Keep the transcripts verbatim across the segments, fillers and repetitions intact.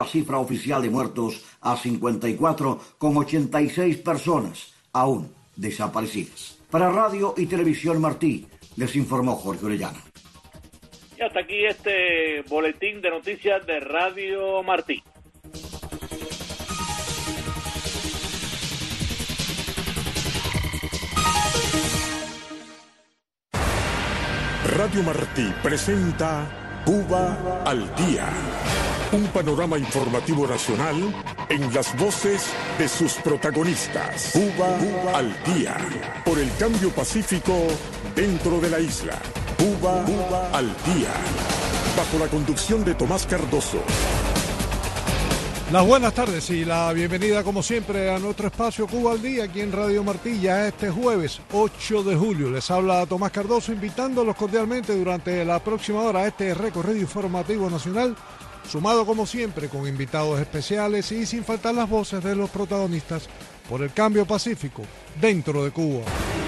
La cifra oficial de muertos a cincuenta y cuatro con ochenta y seis personas aún desaparecidas. Para Radio y Televisión Martí, les informó Jorge Orellana. Y hasta aquí este boletín de noticias de Radio Martí. Radio Martí presenta Cuba al Día, un panorama informativo nacional en las voces de sus protagonistas. Cuba, Cuba al Día, por el cambio pacífico dentro de la isla. Cuba, Cuba al Día, bajo la conducción de Tomás Cardoso. Las buenas tardes y la bienvenida como siempre a nuestro espacio Cuba al Día aquí en Radio Martí, ya este jueves ocho de julio. Les habla Tomás Cardoso invitándolos cordialmente durante la próxima hora a este recorrido informativo nacional, sumado como siempre con invitados especiales y sin faltar las voces de los protagonistas por el cambio pacífico dentro de Cuba.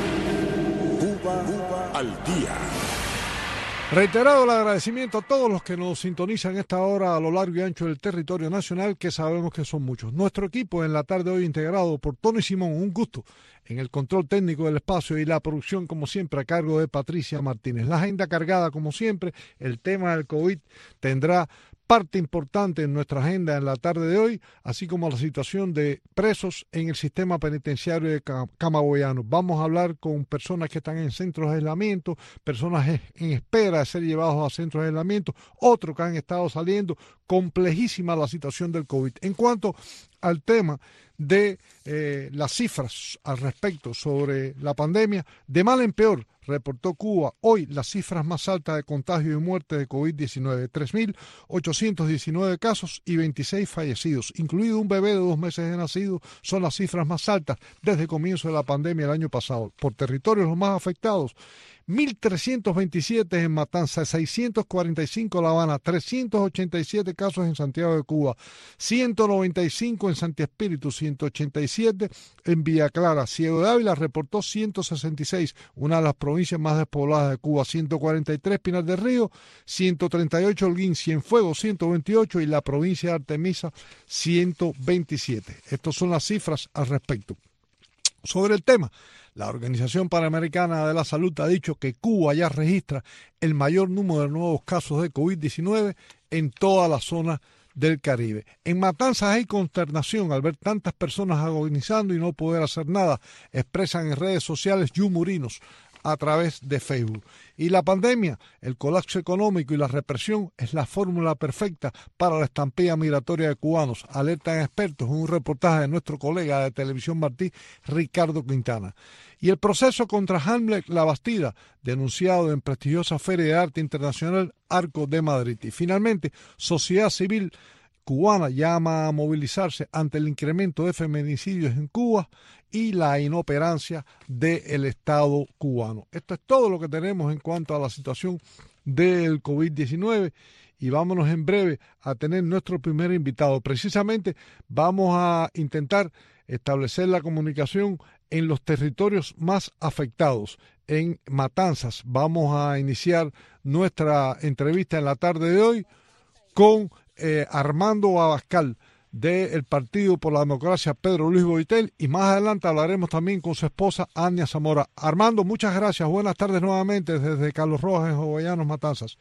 Cuba, Cuba al Día. Reiterado el agradecimiento a todos los que nos sintonizan esta hora a lo largo y ancho del territorio nacional, que sabemos que son muchos. Nuestro equipo en la tarde de hoy integrado por Tony Simón, un gusto en el control técnico del espacio y la producción como siempre a cargo de Patricia Martínez. La agenda cargada como siempre, el tema del COVID tendrá parte importante en nuestra agenda en la tarde de hoy, así como la situación de presos en el sistema penitenciario de Camagüeyano. Vamos a hablar con personas que están en centros de aislamiento, personas en espera de ser llevados a centros de aislamiento, otros que han estado saliendo. Complejísima la situación del COVID. En cuanto al tema de eh, las cifras al respecto sobre la pandemia, de mal en peor, reportó Cuba hoy las cifras más altas de contagio y muerte de COVID diecinueve, tres mil ochocientos diecinueve casos y veintiséis fallecidos, incluido un bebé de dos meses de nacido. Son las cifras más altas desde el comienzo de la pandemia el año pasado. Por territorios los más afectados, mil trescientos veintisiete en Matanzas, seiscientos cuarenta y cinco en La Habana, trescientos ochenta y siete casos en Santiago de Cuba, ciento noventa y cinco en Santi Espíritu, ciento ochenta y siete en Villa Clara. Ciego de Ávila reportó ciento sesenta y seis, una de las provincias más despobladas de Cuba, ciento cuarenta y tres Pinar del Río, ciento treinta y ocho Holguín, Cienfuegos, ciento veintiocho y la provincia de Artemisa, ciento veintisiete. Estas son las cifras al respecto. Sobre el tema, la Organización Panamericana de la Salud ha dicho que Cuba ya registra el mayor número de nuevos casos de COVID diecinueve en toda la zona del Caribe. En Matanzas hay consternación al ver tantas personas agonizando y no poder hacer nada, expresan en redes sociales yumurinos a través de Facebook. Y la pandemia, el colapso económico y la represión es la fórmula perfecta para la estampida migratoria de cubanos, alertan expertos en un reportaje de nuestro colega de Televisión Martí, Ricardo Quintana. Y el proceso contra Hamlet Labastida, denunciado en prestigiosa Feria de Arte Internacional Arco de Madrid. Y finalmente, sociedad civil cubana llama a movilizarse ante el incremento de feminicidios en Cuba y la inoperancia del Estado cubano. Esto es todo lo que tenemos en cuanto a la situación del COVID diecinueve y vámonos en breve a tener nuestro primer invitado. Precisamente vamos a intentar establecer la comunicación en los territorios más afectados, en Matanzas. Vamos a iniciar nuestra entrevista en la tarde de hoy con eh, Armando Abascal, del Partido por la Democracia Pedro Luis Boitel, y más adelante hablaremos también con su esposa Ania Zamora. Armando, muchas gracias, buenas tardes nuevamente desde Carlos Rojas en Jovellanos, Matanzas.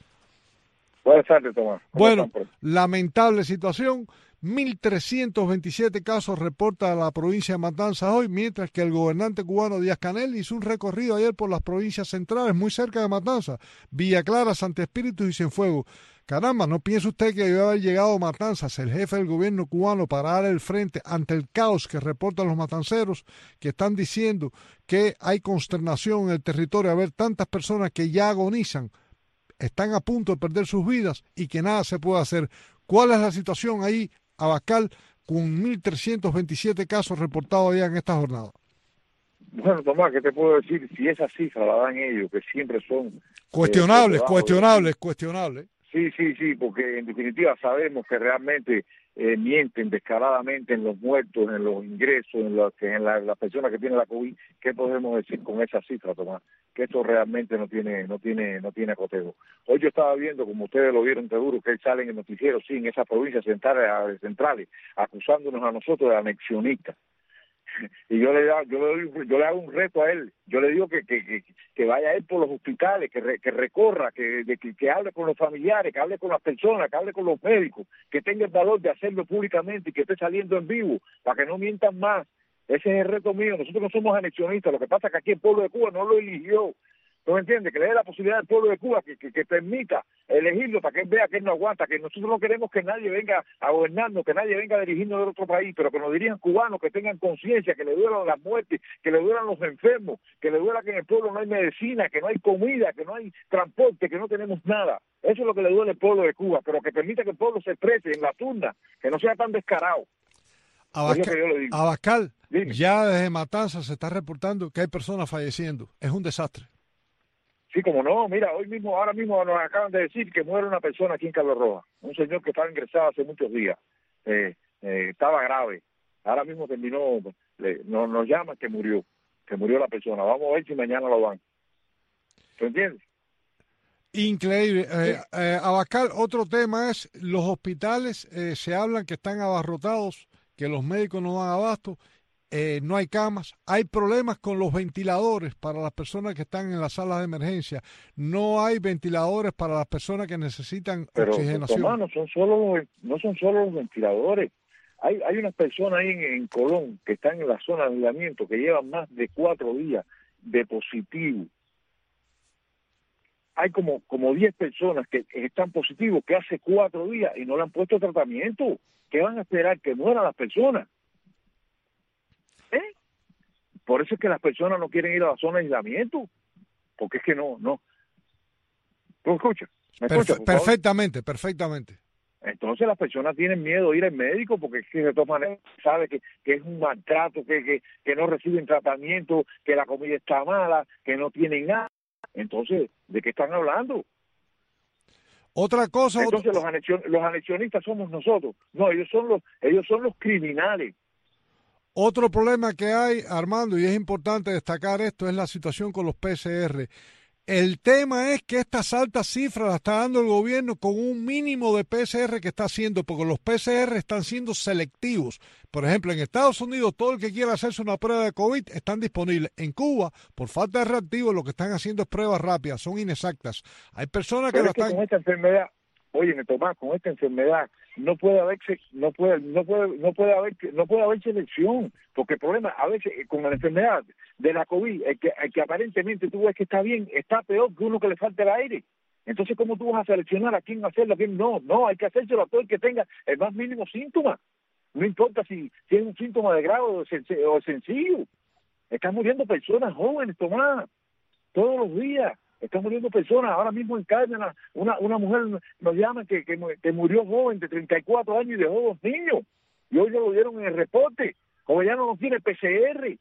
Buenas tardes, Tomás. Bueno, lamentable situación, mil trescientos veintisiete casos reporta la provincia de Matanzas hoy, mientras que el gobernante cubano Díaz-Canel hizo un recorrido ayer por las provincias centrales, muy cerca de Matanzas, Villa Clara, Santi Espíritu y Cienfuegos. Caramba, ¿no piensa usted que debe haber llegado a Matanzas el jefe del gobierno cubano para dar el frente ante el caos que reportan los matanceros, que están diciendo que hay consternación en el territorio a ver tantas personas que ya agonizan, están a punto de perder sus vidas y que nada se puede hacer? ¿Cuál es la situación ahí, Abascal, con mil trescientos veintisiete casos reportados ya en esta jornada? Bueno, Tomás, ¿qué te puedo decir? Si esa cifra la dan ellos, que siempre son... Cuestionables, eh, cuestionables, cuestionables. Sí, sí, sí, porque en definitiva sabemos que realmente eh, mienten descaradamente en los muertos, en los ingresos, en, lo, que en la, las personas que tienen la COVID, ¿qué podemos decir con esa cifra, Tomás? Que esto realmente no tiene no tiene, no tiene cotejo. Hoy yo estaba viendo, como ustedes lo vieron seguro, que él sale en el noticiero, sí, en esas provincias centrales, centrales acusándonos a nosotros de anexionistas. Y yo le, da, yo, le doy, yo le hago un reto a él, yo le digo que que, que, que vaya a él por los hospitales, que, re, que recorra, que, de, que, que hable con los familiares, que hable con las personas, que hable con los médicos, que tenga el valor de hacerlo públicamente y que esté saliendo en vivo, para que no mientan más. Ese es el reto mío. Nosotros no somos anexionistas, lo que pasa es que aquí el pueblo de Cuba no lo eligió. ¿Tú me entiendes? Que le dé la posibilidad al pueblo de Cuba que, que, que permita elegirlo para que él vea que él no aguanta, que nosotros no queremos que nadie venga a gobernarnos, que nadie venga a dirigirnos de otro país, pero que nos dirijan cubanos, que tengan conciencia, que le duelan las muertes, que le duelan los enfermos, que le duela que en el pueblo no hay medicina, que no hay comida, que no hay transporte, que no tenemos nada. Eso es lo que le duele al pueblo de Cuba, pero que permita que el pueblo se exprese en la turna, que no sea tan descarado. Abascal, es lo que yo le digo. Abascal, Dime. Ya desde Matanzas se está reportando que hay personas falleciendo. Es un desastre. Sí, como no, mira, hoy mismo, ahora mismo nos acaban de decir que muere una persona aquí en Carlos Rojas, un señor que estaba ingresado hace muchos días, eh, eh, estaba grave, ahora mismo terminó, eh, nos, nos llaman que murió, que murió la persona, vamos a ver si mañana lo dan. ¿Tú entiendes? Increíble. Eh, Sí. eh, Abascal, otro tema es los hospitales, eh, se hablan que están abarrotados, que los médicos no dan abasto, eh, no hay camas, hay problemas con los ventiladores para las personas que están en las salas de emergencia, no hay ventiladores para las personas que necesitan Pero, oxigenación. Tomás, no son solo los, no son solo los ventiladores. Hay, hay unas personas ahí en, en Colón que están en la zona de aislamiento que llevan más de cuatro días de positivo. Hay como como diez personas que están positivos que hace cuatro días y no le han puesto tratamiento. ¿Qué van a esperar? Que mueran las personas. ¿Eh? Por eso es que las personas no quieren ir a la zona de aislamiento, porque es que no, no. ¿Tú escuchas? ¿Me Perfe escuchas, por favor? perfectamente, perfectamente. Entonces las personas tienen miedo de ir al médico porque es que de todas maneras sabe que, que es un maltrato, que, que, que no reciben tratamiento, que la comida está mala, que no tienen nada. Entonces, ¿de qué están hablando? Otra cosa... Entonces otro... los, anexion, los anexionistas somos nosotros. No, ellos son los ellos son los criminales. Otro problema que hay, Armando, y es importante destacar esto, es la situación con los P C R. El tema es que estas altas cifras las está dando el gobierno con un mínimo de P C R que está haciendo, porque los P C R están siendo selectivos. Por ejemplo, en Estados Unidos, todo el que quiera hacerse una prueba de COVID están disponibles. En Cuba, por falta de reactivos, lo que están haciendo es pruebas rápidas, son inexactas. Hay personas Pero que es que la están... con esta enfermedad, oye, Tomás, con esta enfermedad no puede haber no puede no puede no puede haber no puede haber selección, porque el problema a veces con la enfermedad de la COVID, el que, el que aparentemente tú ves que está bien, está peor que uno que le falta el aire. Entonces, ¿cómo tú vas a seleccionar a quién hacerlo, a quién no? No, hay que hacérselo a todo el que tenga el más mínimo síntoma. No importa si, si es un síntoma de grado o, sen o sencillo. Están muriendo personas jóvenes, Tomás, todos los días. Están muriendo personas. Ahora mismo en Cárdenas, una, una mujer nos llama que, que, que murió joven de treinta y cuatro años y dejó dos niños. Y hoy ya lo dieron en el reporte. Como ya no nos tiene P C R.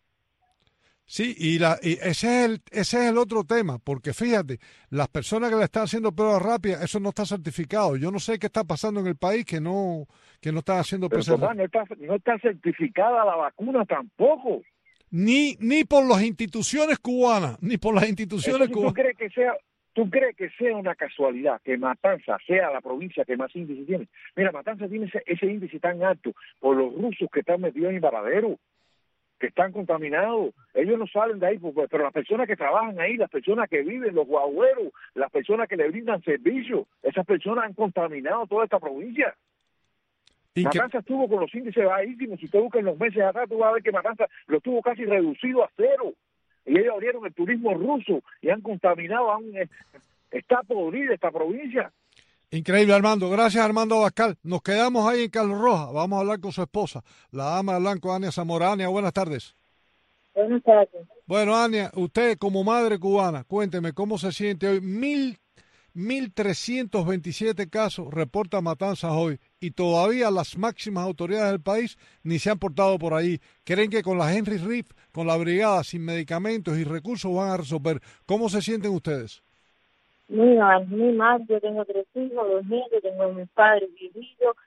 Sí, y, la, y ese, es el, ese es el otro tema, porque fíjate, las personas que le están haciendo pruebas rápidas, eso no está certificado. Yo no sé qué está pasando en el país que no que no están haciendo Pero, P C R. Tomás, no está, no está certificada la vacuna tampoco. Ni, ni por las instituciones cubanas, ni por las instituciones Entonces, cubanas. ¿tú crees que sea, tú crees que sea una casualidad que Matanzas sea la provincia que más índice tiene? Mira, Matanzas tiene ese, ese índice tan alto por los rusos que están metidos en el Varadero, que están contaminados. Ellos no salen de ahí, pero las personas que trabajan ahí, las personas que viven, los guagüeros, las personas que le brindan servicios, esas personas han contaminado toda esta provincia. Matanzas estuvo con los índices bajísimos. Si usted busca en los meses atrás, tú vas a ver que Matanzas lo tuvo casi reducido a cero. Y ellos abrieron el turismo ruso y han contaminado, han, está podrida esta provincia. Increíble, Armando. Gracias, Armando Abascal. Nos quedamos ahí en Carlos Rojas. Vamos a hablar con su esposa, la dama de blanco, Ania Zamora. Ania, buenas tardes. Buenas tardes. Bueno, Ania, usted como madre cubana, cuénteme cómo se siente hoy. Mil, mil trescientos veintisiete casos reporta Matanzas hoy y todavía las máximas autoridades del país ni se han portado por ahí. Creen que con la Henry Reef, con la brigada, sin medicamentos y recursos van a resolver. ¿Cómo se sienten ustedes? Muy mal, muy mal. Yo tengo tres hijos, dos nietos, tengo a mis padres vividos.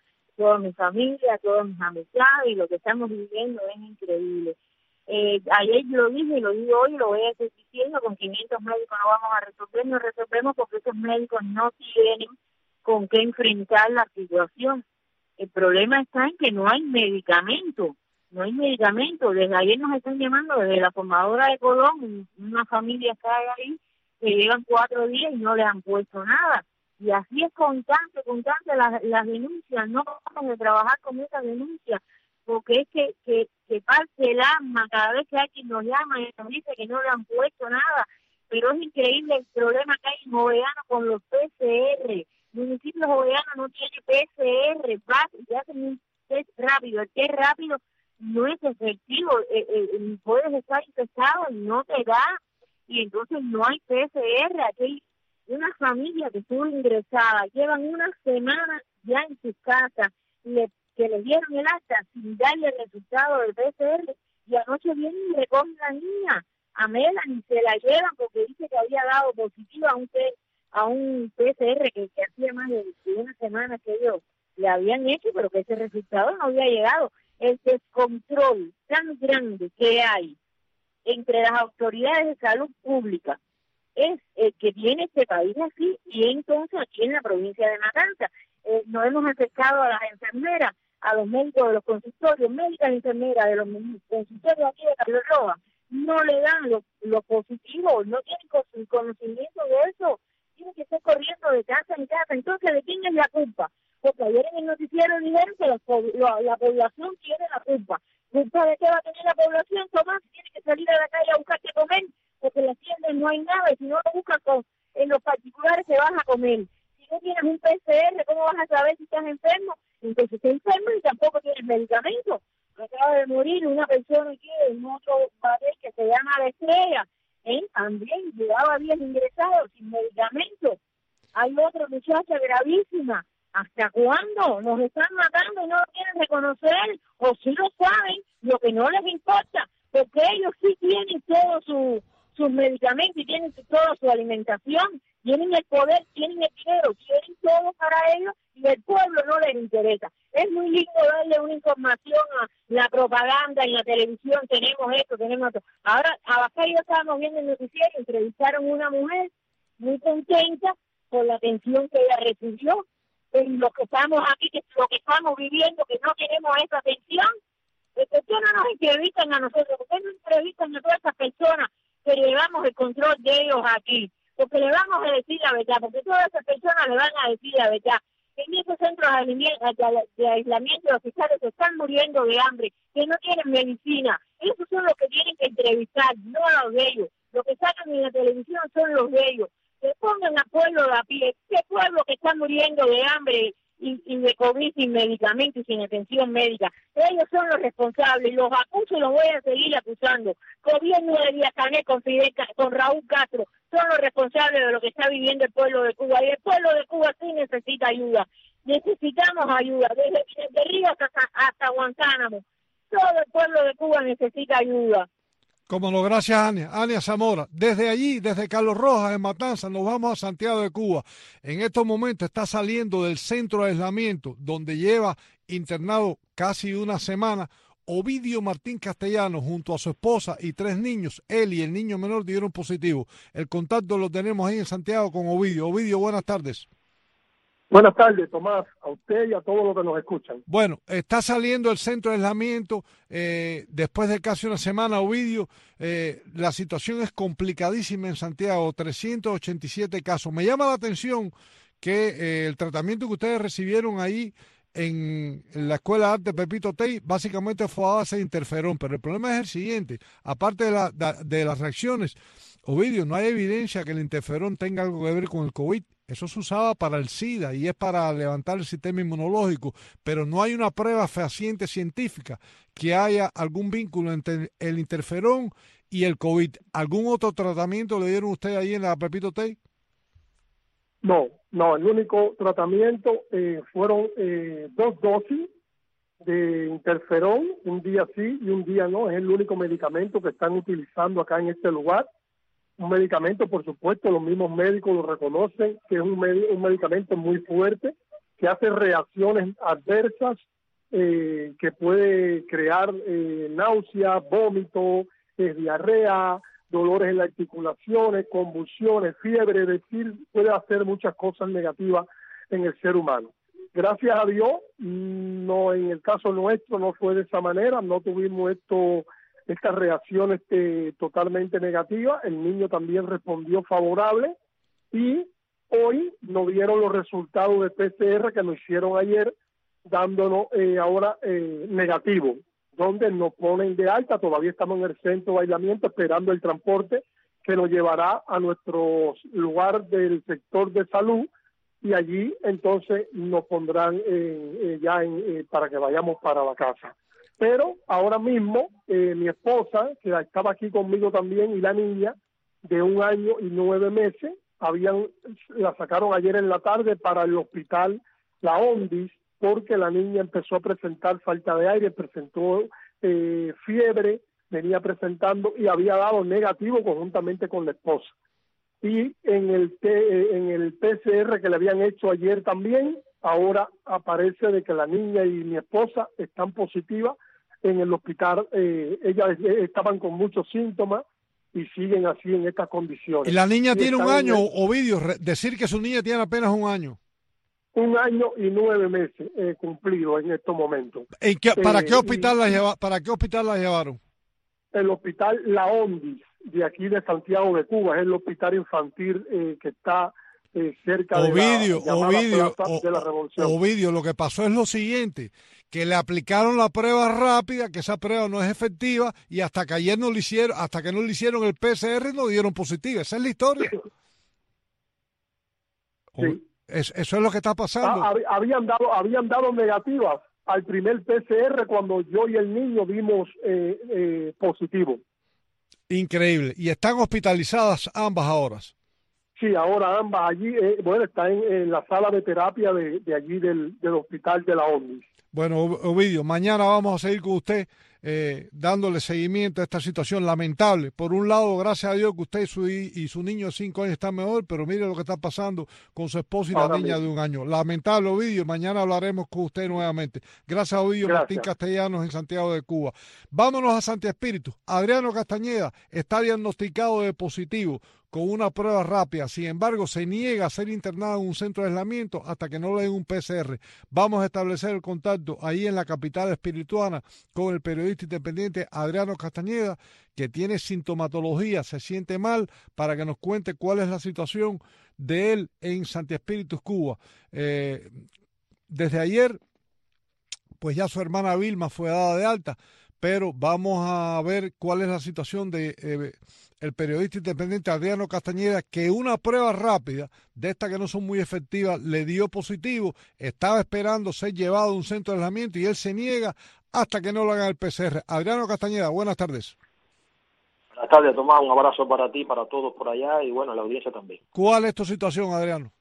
toda mi familia, todas mis amistades, y lo que estamos viviendo es increíble. Eh, ayer lo dije y lo digo hoy, lo voy a seguir diciendo, con quinientos médicos no vamos a resolver, no resolvemos porque esos médicos no tienen con qué enfrentar la situación. El problema está en que no hay medicamento, no hay medicamento. Desde ayer nos están llamando desde la formadora de Colón, una familia que hay ahí, que llevan cuatro días y no le han puesto nada. Y así es constante, constante las, las denuncias, no vamos a trabajar con esas denuncias, porque es que, que, que parte el alma cada vez que alguien nos llama y nos dice que no le han puesto nada. Pero es increíble el problema que hay en Jovellanos con los P C R. El municipio de Jovellanos no tiene P C R, va y hacen un test rápido. El test rápido no es efectivo, eh, eh, puedes estar infectado y no te da, y entonces no hay P C R. Aquí hay una familia que estuvo ingresada, llevan una semana ya en sus casas, le, que le dieron el acta sin darle el resultado del P C R, y anoche vienen y recogen a la niña, a Melanie, se la llevan porque dice que había dado positivo a un test, a un P C R que, que hacía más de una semana que ellos le habían hecho, pero que ese resultado no había llegado. El descontrol tan grande que hay entre las autoridades de salud pública es el que tiene este país así, y entonces aquí en la provincia de Matanzas eh, nos hemos acercado a las enfermeras, a los médicos de los consultorios, médicas y enfermeras de los consultorios aquí de Carlos Rojas, no le dan los lo positivos, no tienen conocimiento de eso, tienen que estar corriendo de casa en casa. Entonces, ¿de quién es la culpa? Porque ayer en el noticiero dijeron que la, la, la población tiene la culpa. ¿Culpa de qué va a tener la población? Tomás, tiene que salir a la calle a buscar qué comer, porque en las tiendas no hay nada, y si no lo buscas con, en los particulares te vas a comer. Si no tienes un P C R, ¿cómo vas a saber si estás enfermo? Entonces estás enfermo y tampoco tienes medicamento. Acaba de morir una persona aquí en otro barrio que se llama La Estrella, ¿eh? También llevaba días ingresados sin medicamento. Hay otra muchacha gravísima. ¿Hasta cuándo? Nos están matando y no lo quieren reconocer, o si lo saben, lo que no les importa, porque ellos sí tienen todos su, sus medicamentos y tienen toda su alimentación, tienen el poder, tienen el dinero, tienen todo para ellos, y el pueblo no les interesa. Es muy lindo darle una información a la propaganda en la televisión, tenemos esto, tenemos esto. Ahora, acá yo estábamos viendo el noticiero, entrevistaron a una mujer muy contenta por la atención que ella recibió. En lo que estamos aquí, que lo que estamos viviendo, que no tenemos esa atención. ¿Por qué no nos entrevistan a nosotros? ¿Por qué no entrevistan a todas esas personas que llevamos el control de ellos aquí? Porque le vamos a decir la verdad, porque todas esas personas le van a decir la verdad. En esos centros de, de aislamiento los fiscales se están muriendo de hambre, que no tienen medicina. Esos son los que tienen que entrevistar, no a los de ellos. Los que sacan en la televisión son los de ellos. Que pongan al pueblo de a pie, ese pueblo que está muriendo de hambre y, y de COVID sin medicamentos y sin atención médica. Ellos son los responsables, los acuso y los voy a seguir acusando. Gobierno de Díaz-Canel con, Fidel, con Raúl Castro son los responsables de lo que está viviendo el pueblo de Cuba, y el pueblo de Cuba sí necesita ayuda. Necesitamos ayuda, desde, desde Rivas hasta, hasta Guantánamo. Todo el pueblo de Cuba necesita ayuda. Como no, gracias, Ania. Ania Zamora. Desde allí, desde Carlos Rojas, en Matanzas, nos vamos a Santiago de Cuba. En estos momentos está saliendo del centro de aislamiento, donde lleva internado casi una semana, Ovidio Martín Castellano, junto a su esposa y tres niños. Él y el niño menor dieron positivo. El contacto lo tenemos ahí en Santiago con Ovidio. Ovidio, buenas tardes. Buenas tardes, Tomás, a usted y a todos los que nos escuchan. Bueno, está saliendo el centro de aislamiento eh, después de casi una semana, Ovidio. Eh, la situación es complicadísima en Santiago, trescientos ochenta y siete casos. Me llama la atención que eh, el tratamiento que ustedes recibieron ahí en, en la Escuela de Arte Pepito Tey básicamente fue a base de interferón, pero el problema es el siguiente, aparte de, la, de, de las reacciones, Ovidio, no hay evidencia que el interferón tenga algo que ver con el COVID. Eso se usaba para el SIDA y es para levantar el sistema inmunológico, pero no hay una prueba fehaciente científica que haya algún vínculo entre el interferón y el COVID. ¿Algún otro tratamiento le dieron ustedes ahí en la Pepito Tey? No, no, el único tratamiento eh, fueron eh, dos dosis de interferón, un día sí y un día no. Es el único medicamento que están utilizando acá en este lugar. Un medicamento, por supuesto, los mismos médicos lo reconocen, que es un, med un medicamento muy fuerte, que hace reacciones adversas, eh, que puede crear eh, náusea, vómito, eh, diarrea, dolores en las articulaciones, convulsiones, fiebre, es decir, puede hacer muchas cosas negativas en el ser humano. Gracias a Dios, no, en el caso nuestro no fue de esa manera, no tuvimos esto, estas reacciones eh, totalmente negativas, el niño también respondió favorable y hoy nos dieron los resultados de P C R que nos hicieron ayer, dándonos eh, ahora eh, negativo, donde nos ponen de alta. Todavía estamos en el centro de aislamiento esperando el transporte que nos llevará a nuestro lugar del sector de salud, y allí entonces nos pondrán eh, eh, ya en, eh, para que vayamos para la casa. Pero ahora mismo eh, mi esposa, que estaba aquí conmigo también, y la niña de un año y nueve meses, habían la sacaron ayer en la tarde para el hospital La Ondis, porque la niña empezó a presentar falta de aire, presentó eh, fiebre, venía presentando y había dado negativo conjuntamente con la esposa. Y en el, T, en el P C R que le habían hecho ayer también, ahora aparece de que la niña y mi esposa están positivas en el hospital. Eh, ellas estaban con muchos síntomas y siguen así en estas condiciones. Y la niña y tiene un año, el, Ovidio, decir que su niña tiene apenas un año. Un año y nueve meses eh, cumplido en estos momentos. ¿En qué, ¿Para eh, qué hospital y, la lleva, para qué hospital la llevaron? El hospital La Ondis, de aquí de Santiago de Cuba, es el hospital infantil eh, que está eh, cerca Ovidio, de la Ovidio, Plaza o, de la Revolución. Ovidio, lo que pasó es lo siguiente, que le aplicaron la prueba rápida, que esa prueba no es efectiva, y hasta que ayer no le hicieron, hasta que no le hicieron el P C R no dieron positiva. Esa es la historia. Sí. Es, eso es lo que está pasando. Ah, habían dado, habían dado negativas al primer P C R cuando yo y el niño vimos eh, eh, positivo. Increíble. Y están hospitalizadas ambas ahora. Sí, ahora ambas allí, eh, bueno, está en, en la sala de terapia de, de allí del, del hospital de La Ondis. Bueno, Ovidio, mañana vamos a seguir con usted eh, dándole seguimiento a esta situación lamentable. Por un lado, gracias a Dios que usted y su, y su niño de cinco años están mejor, pero mire lo que está pasando con su esposa y Ahora la niña mismo. de un año. Lamentable, Ovidio. Mañana hablaremos con usted nuevamente. Gracias, Ovidio Martín Castellanos en Santiago de Cuba. Vámonos a Santi Espíritu. Adriano Castañeda está diagnosticado de positivo con una prueba rápida. Sin embargo, se niega a ser internado en un centro de aislamiento hasta que no le den un P C R. Vamos a establecer el contacto ahí en la capital espirituana con el periodista independiente Adriano Castañeda, que tiene sintomatología, se siente mal, para que nos cuente cuál es la situación de él en Santi Espíritu, Cuba. Eh, desde ayer, pues ya su hermana Vilma fue dada de alta, pero vamos a ver cuál es la situación de eh, el periodista independiente Adriano Castañeda, que una prueba rápida de estas que no son muy efectivas le dio positivo, estaba esperando ser llevado a un centro de aislamiento y él se niega hasta que no lo hagan el P C R. Adriano Castañeda, buenas tardes. Buenas tardes, Tomás, un abrazo para ti, para todos por allá y bueno, la audiencia también. ¿Cuál es tu situación, Adriano?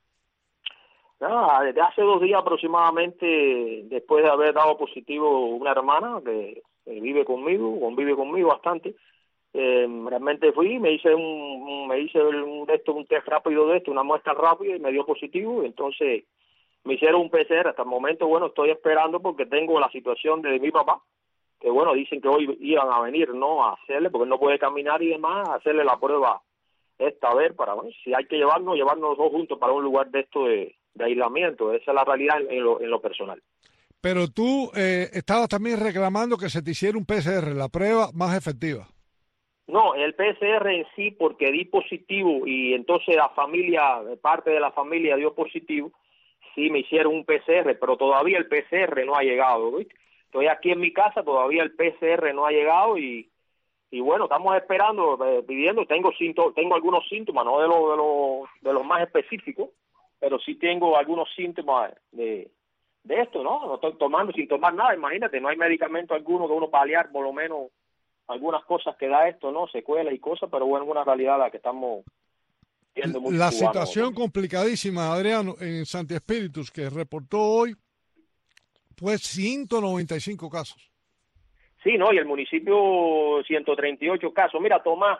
Nada, desde hace dos días aproximadamente, después de haber dado positivo una hermana que, que vive conmigo, convive conmigo bastante, eh, realmente fui, me hice un, un me hice un, de esto, un test rápido de esto, una muestra rápida y me dio positivo, entonces me hicieron un P C R. Hasta el momento, bueno, estoy esperando porque tengo la situación de mi papá, que bueno, dicen que hoy iban a venir, ¿no?, a hacerle, porque él no puede caminar y demás, a hacerle la prueba esta, a ver, para, bueno, si hay que llevarnos, llevarnos los dos juntos para un lugar de esto de, de aislamiento. Esa es la realidad en, en, lo, en lo personal. Pero tú eh, estabas también reclamando que se te hiciera un P C R, la prueba más efectiva. No, el P C R en sí, porque di positivo y entonces la familia, parte de la familia dio positivo, sí me hicieron un P C R, pero todavía el P C R no ha llegado, ¿viste? Estoy aquí en mi casa, todavía el P C R no ha llegado y y bueno, estamos esperando, eh, pidiendo, tengo síntomas, tengo algunos síntomas, no de los de los de los más específicos, pero sí tengo algunos síntomas de de esto, ¿no? No estoy tomando sin tomar nada, imagínate, no hay medicamento alguno que uno paliar por lo menos algunas cosas que da esto, ¿no? Secuelas y cosas, pero bueno, es una realidad la que estamos viendo mucho. La cubano, situación ¿no? complicadísima, Adriano, en Santi Espíritus, que reportó hoy, pues ciento noventa y cinco casos. Sí, no, y el municipio ciento treinta y ocho casos. Mira, Tomás,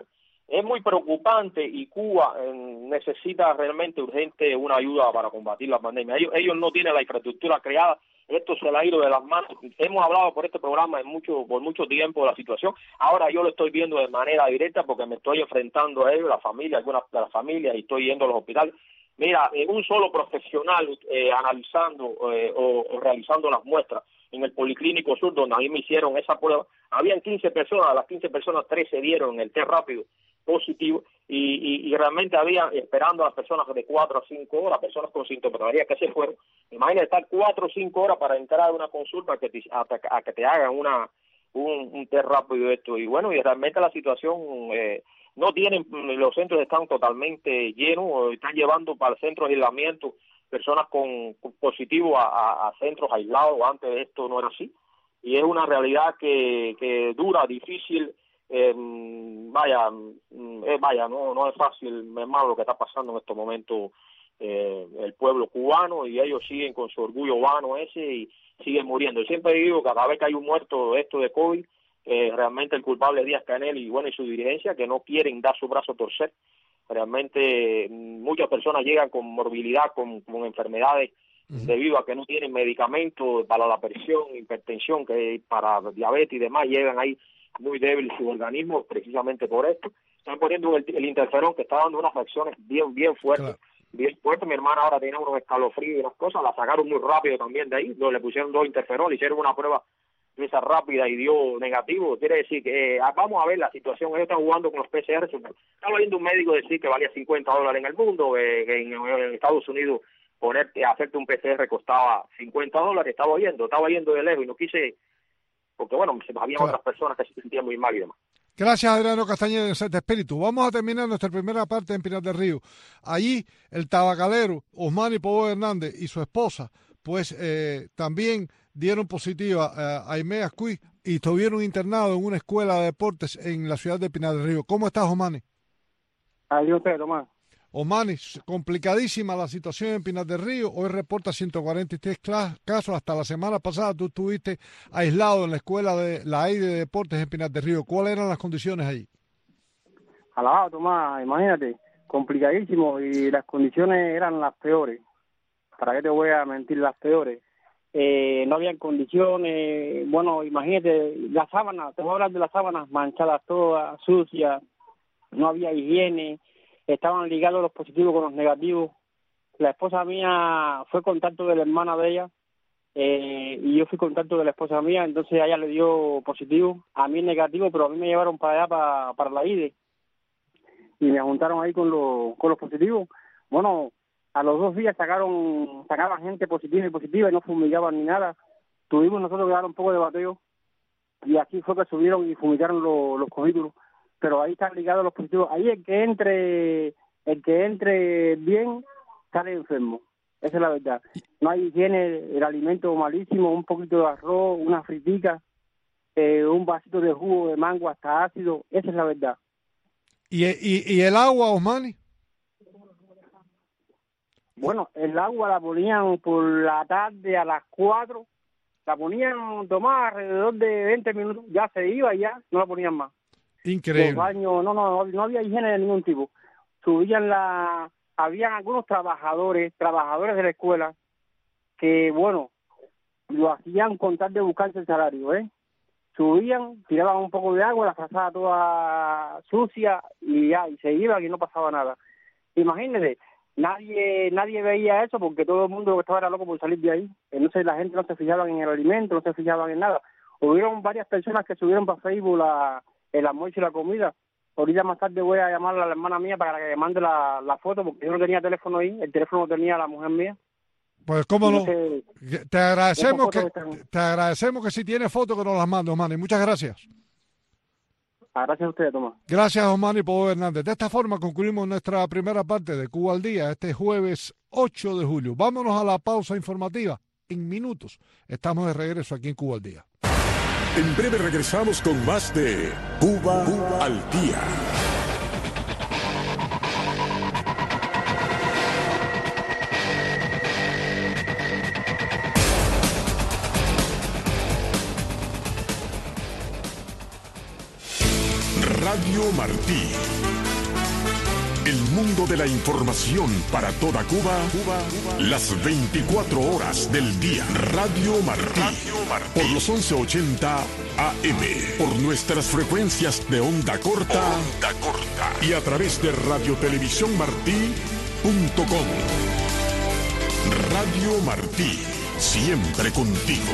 es muy preocupante y Cuba eh, necesita realmente urgente una ayuda para combatir la pandemia. Ellos, ellos no tienen la infraestructura creada, esto se le ha ido de las manos. Hemos hablado por este programa en mucho, por mucho tiempo de la situación. Ahora yo lo estoy viendo de manera directa porque me estoy enfrentando a ellos, la familia, algunas de las familias, y estoy yendo a los hospitales. Mira, eh, un solo profesional eh, analizando eh, o, o realizando las muestras en el Policlínico Sur, donde a mí me hicieron esa prueba, habían quince personas, a las quince personas, trece dieron en el test rápido positivo, y, y, y realmente había, esperando a las personas de cuatro a cinco horas, personas con sintomatología que se fueron. Imagina estar cuatro o cinco horas para entrar a una consulta a que te, a, a que te hagan una un, un test rápido de esto. Y bueno, y realmente la situación, eh, no tienen, los centros están totalmente llenos, están llevando para el centro de aislamiento personas con, con positivo a, a, a centros aislados. Antes de esto no era así, y es una realidad que, que dura, difícil. Eh, vaya, eh, vaya, no no es fácil, es malo lo que está pasando en estos momentos eh, el pueblo cubano, y ellos siguen con su orgullo vano ese y siguen muriendo. Yo siempre digo que cada vez que hay un muerto de esto de COVID, eh, realmente el culpable es Díaz-Canel y bueno y su dirigencia, que no quieren dar su brazo a torcer. Realmente muchas personas llegan con morbilidad, con, con enfermedades uh-huh. debido a que no tienen medicamentos para la presión, hipertensión, que para diabetes y demás, llegan ahí muy débil su organismo precisamente por esto. Están poniendo el, el interferón, que está dando unas reacciones bien bien fuertes, claro. bien fuertes. Mi hermana ahora tiene unos escalofríos y unas cosas, la sacaron muy rápido también de ahí, le pusieron dos interferón, le hicieron una prueba esa rápida y dio negativo. Quiere decir que eh, vamos a ver la situación. Ellos están jugando con los P C R. Estaba oyendo un médico decir que valía cincuenta dólares en el mundo, eh, que en, en Estados Unidos ponerte, hacerte un P C R costaba cincuenta dólares. Estaba oyendo, estaba oyendo de lejos y no quise, porque bueno, había claro. otras personas que se sentían muy mal y demás. Gracias, Adriano Castañeda, de Santa Espíritu. Vamos a terminar nuestra primera parte en Pinar del Río. Allí, el tabacalero Osmani Pobo Hernández y su esposa, pues eh, también dieron positiva a Aimé Ascuy y estuvieron internados en una escuela de deportes en la ciudad de Pinar del Río. ¿Cómo estás, Osmani? Adiós, Tomás. Osmani, complicadísima la situación en Pinar del Río. Hoy reporta ciento cuarenta y tres casos. Hasta la semana pasada tú estuviste aislado en la escuela de la A I de deportes en Pinar del Río. ¿Cuáles eran las condiciones allí? Alabado, Tomás, imagínate, complicadísimo, y las condiciones eran las peores. ¿Para qué te voy a mentir? Las peores. Eh, no había condiciones. Bueno, imagínate, las sábanas, te voy a hablar de las sábanas manchadas todas, sucias, no había higiene, estaban ligados los positivos con los negativos. La esposa mía fue contacto de la hermana de ella, eh, y yo fui contacto de la esposa mía, entonces a ella le dio positivo, a mí negativo, pero a mí me llevaron para allá, para, para la I D E, y me juntaron ahí con, los con los positivos. Bueno, a los dos días sacaron sacaban gente positiva y positiva y no fumigaban ni nada. Tuvimos nosotros que dar un poco de bateo y así fue que subieron y fumigaron los, los currículos. Pero ahí están ligados los positivos. Ahí el que entre el que entre bien sale enfermo. Esa es la verdad. No hay higiene, el alimento malísimo, un poquito de arroz, una fritica, eh, un vasito de jugo de mango hasta ácido. Esa es la verdad. ¿Y, y, y el agua, Osmani? Bueno, el agua la ponían por la tarde a las cuatro, la ponían tomar alrededor de veinte minutos, ya se iba y ya no la ponían más. Increíble. Los baños, no, no, no había higiene de ningún tipo. Subían la, habían algunos trabajadores, trabajadores de la escuela, que bueno, lo hacían con tal de buscarse el salario, ¿eh? Subían, tiraban un poco de agua, la pasaba toda sucia y ya, y se iban y no pasaba nada. Imagínense, Nadie nadie veía eso porque todo el mundo estaba era loco por salir de ahí. Entonces la gente no se fijaba en el alimento, no se fijaban en nada. Hubieron varias personas que subieron para Facebook la, el almuerzo y la comida. Ahorita más tarde voy a llamar a la hermana mía para que me mande la, la foto porque yo no tenía teléfono ahí, el teléfono lo tenía la mujer mía. Pues cómo no, te agradecemos que, te agradecemos que si tiene fotos que nos las mande, Osmani. Muchas gracias. Gracias a usted, Tomás. Gracias, Osmani Pobo Hernández. De esta forma concluimos nuestra primera parte de Cuba al Día, este jueves ocho de julio. Vámonos a la pausa informativa. En minutos estamos de regreso aquí en Cuba al Día. En breve regresamos con más de Cuba, Cuba al Día. Radio Martí, El mundo de la información para toda Cuba, Cuba, Cuba. Las veinticuatro horas del día. Radio Martí. Radio Martí. Por los once ochenta A M. Por nuestras frecuencias de onda corta. Onda corta. Y a través de radio televisión martí punto com. Radio Martí. Siempre contigo.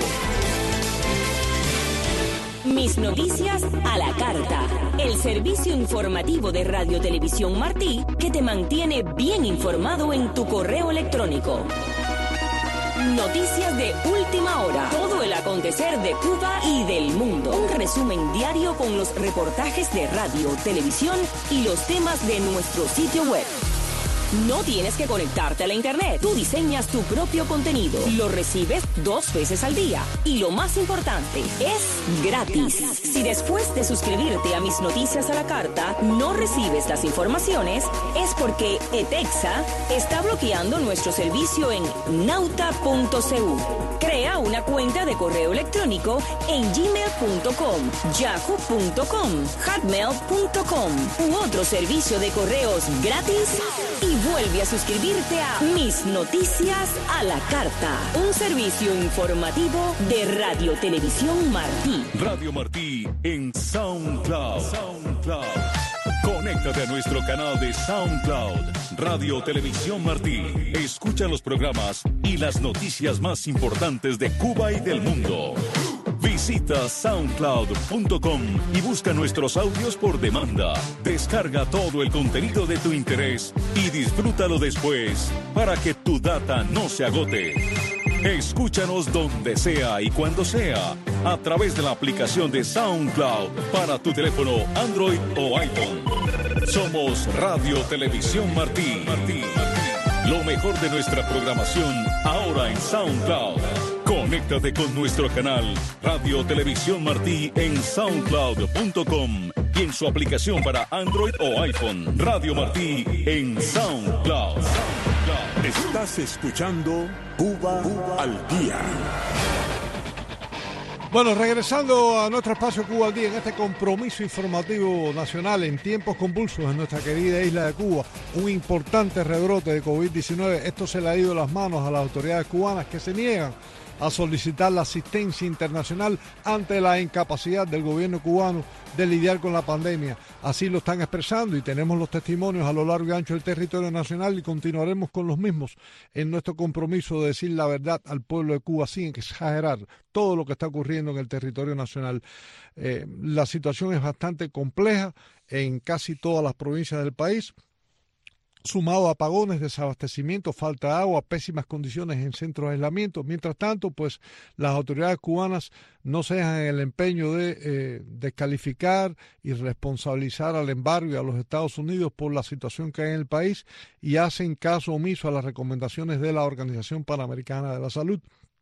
Mis noticias a la carta. El servicio informativo de Radio Televisión Martí que te mantiene bien informado en tu correo electrónico. Noticias de última hora. Todo el acontecer de Cuba y del mundo. Un resumen diario con los reportajes de radio, televisión y los temas de nuestro sitio web. No tienes que conectarte a la internet. Tú diseñas tu propio contenido. Lo recibes dos veces al día. Y lo más importante, es gratis. Si después de suscribirte a Mis Noticias a la Carta no recibes las informaciones, es porque ETEXA está bloqueando nuestro servicio en nauta punto c u. Crea una cuenta de correo electrónico en gmail punto com, yahoo punto com, hotmail punto com u otro servicio de correos gratis y vuelve a suscribirte a Mis Noticias a la Carta, un servicio informativo de Radio Televisión Martí. Radio Martí en SoundCloud. SoundCloud. Conéctate a nuestro canal de SoundCloud, Radio Televisión Martí. Escucha los programas y las noticias más importantes de Cuba y del mundo. Visita soundcloud punto com y busca nuestros audios por demanda. Descarga todo el contenido de tu interés y disfrútalo después para que tu data no se agote. Escúchanos donde sea y cuando sea a través de la aplicación de SoundCloud para tu teléfono Android o iPhone. Somos Radio Televisión Martí. Martí. Lo mejor de nuestra programación ahora en SoundCloud. Conéctate con nuestro canal Radio Televisión Martí en soundcloud punto com y en su aplicación para Android o iPhone. Radio Martí en SoundCloud. SoundCloud. Estás escuchando Cuba, Cuba al Día. Bueno, regresando a nuestro espacio Cuba al Día, en este compromiso informativo nacional en tiempos convulsos en nuestra querida isla de Cuba, un importante rebrote de COVID diecinueve. Esto se le ha ido de las manos a las autoridades cubanas que se niegan a solicitar la asistencia internacional ante la incapacidad del gobierno cubano de lidiar con la pandemia. Así lo están expresando y tenemos los testimonios a lo largo y ancho del territorio nacional y continuaremos con los mismos en nuestro compromiso de decir la verdad al pueblo de Cuba sin exagerar todo lo que está ocurriendo en el territorio nacional. Eh, la situación es bastante compleja en casi todas las provincias del país, sumado a apagones, desabastecimiento, falta de agua, pésimas condiciones en centros de aislamiento. Mientras tanto, pues las autoridades cubanas no se dejan en el empeño de eh, descalificar y responsabilizar al embargo y a los Estados Unidos por la situación que hay en el país y hacen caso omiso a las recomendaciones de la Organización Panamericana de la Salud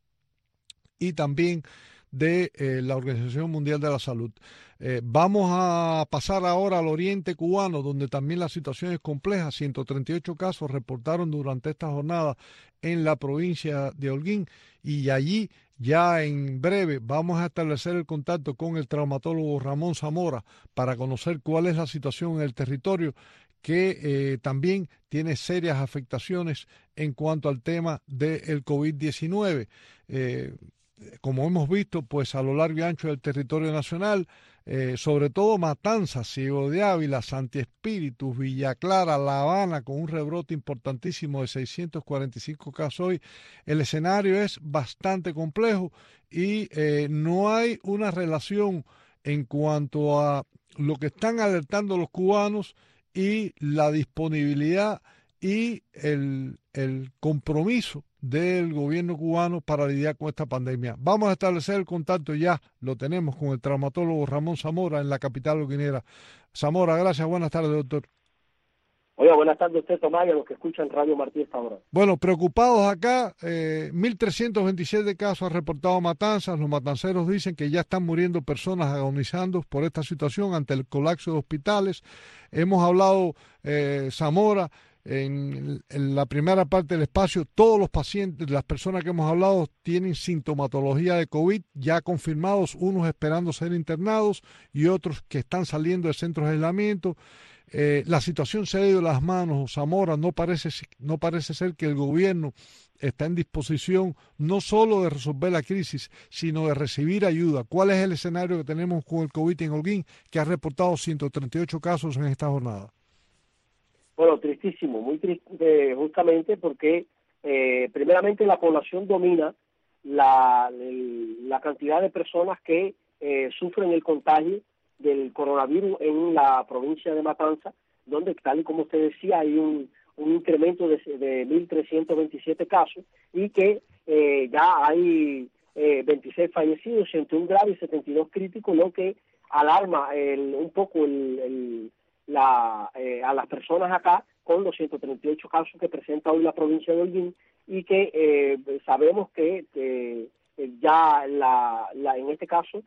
y también de eh, la Organización Mundial de la Salud. Eh, vamos a pasar ahora al oriente cubano, donde también la situación es compleja. ciento treinta y ocho casos reportaron durante esta jornada en la provincia de Holguín y allí ya en breve vamos a establecer el contacto con el traumatólogo Ramón Zamora para conocer cuál es la situación en el territorio, que eh, también tiene serias afectaciones en cuanto al tema del COVID diecinueve. Eh, Como hemos visto, pues a lo largo y ancho del territorio nacional, eh, sobre todo Matanzas, Ciego de Ávila, Santi Espíritus, Villa Clara, La Habana, con un rebrote importantísimo de seiscientos cuarenta y cinco casos hoy, el escenario es bastante complejo y eh, no hay una relación en cuanto a lo que están alertando los cubanos y la disponibilidad y el, el compromiso del gobierno cubano para lidiar con esta pandemia. Vamos a establecer el contacto, ya lo tenemos con el traumatólogo Ramón Zamora en la capital holguinera. Zamora, gracias, buenas tardes, doctor. Oiga, buenas tardes a usted, Tomás, y a los que escuchan Radio Martí esta hora. Bueno, preocupados acá, eh, mil trescientos veintisiete casos ha reportado Matanzas. Los matanceros dicen que ya están muriendo personas agonizando por esta situación ante el colapso de hospitales. Hemos hablado, eh, Zamora, En, en la primera parte del espacio, todos los pacientes, las personas que hemos hablado, tienen sintomatología de COVID ya confirmados, unos esperando ser internados y otros que están saliendo de centros de aislamiento. Eh, la situación se ha ido de las manos, Zamora. No parece, no parece ser que el gobierno está en disposición no solo de resolver la crisis, sino de recibir ayuda. ¿Cuál es el escenario que tenemos con el COVID en Holguín, que ha reportado ciento treinta y ocho casos en esta jornada? Bueno, tristísimo, muy triste, justamente porque eh, primeramente la población domina la, el, la cantidad de personas que eh, sufren el contagio del coronavirus en la provincia de Matanza, donde, tal y como usted decía, hay un, un incremento de, de mil trescientos veintisiete casos y que eh, ya hay eh, veintiséis fallecidos, ciento uno graves y setenta y dos críticos, lo que alarma el, un poco el, el, la, eh, a las personas acá con los ciento treinta y ocho casos que presenta hoy la provincia de Holguín y que eh, sabemos que eh, ya la, la, en este caso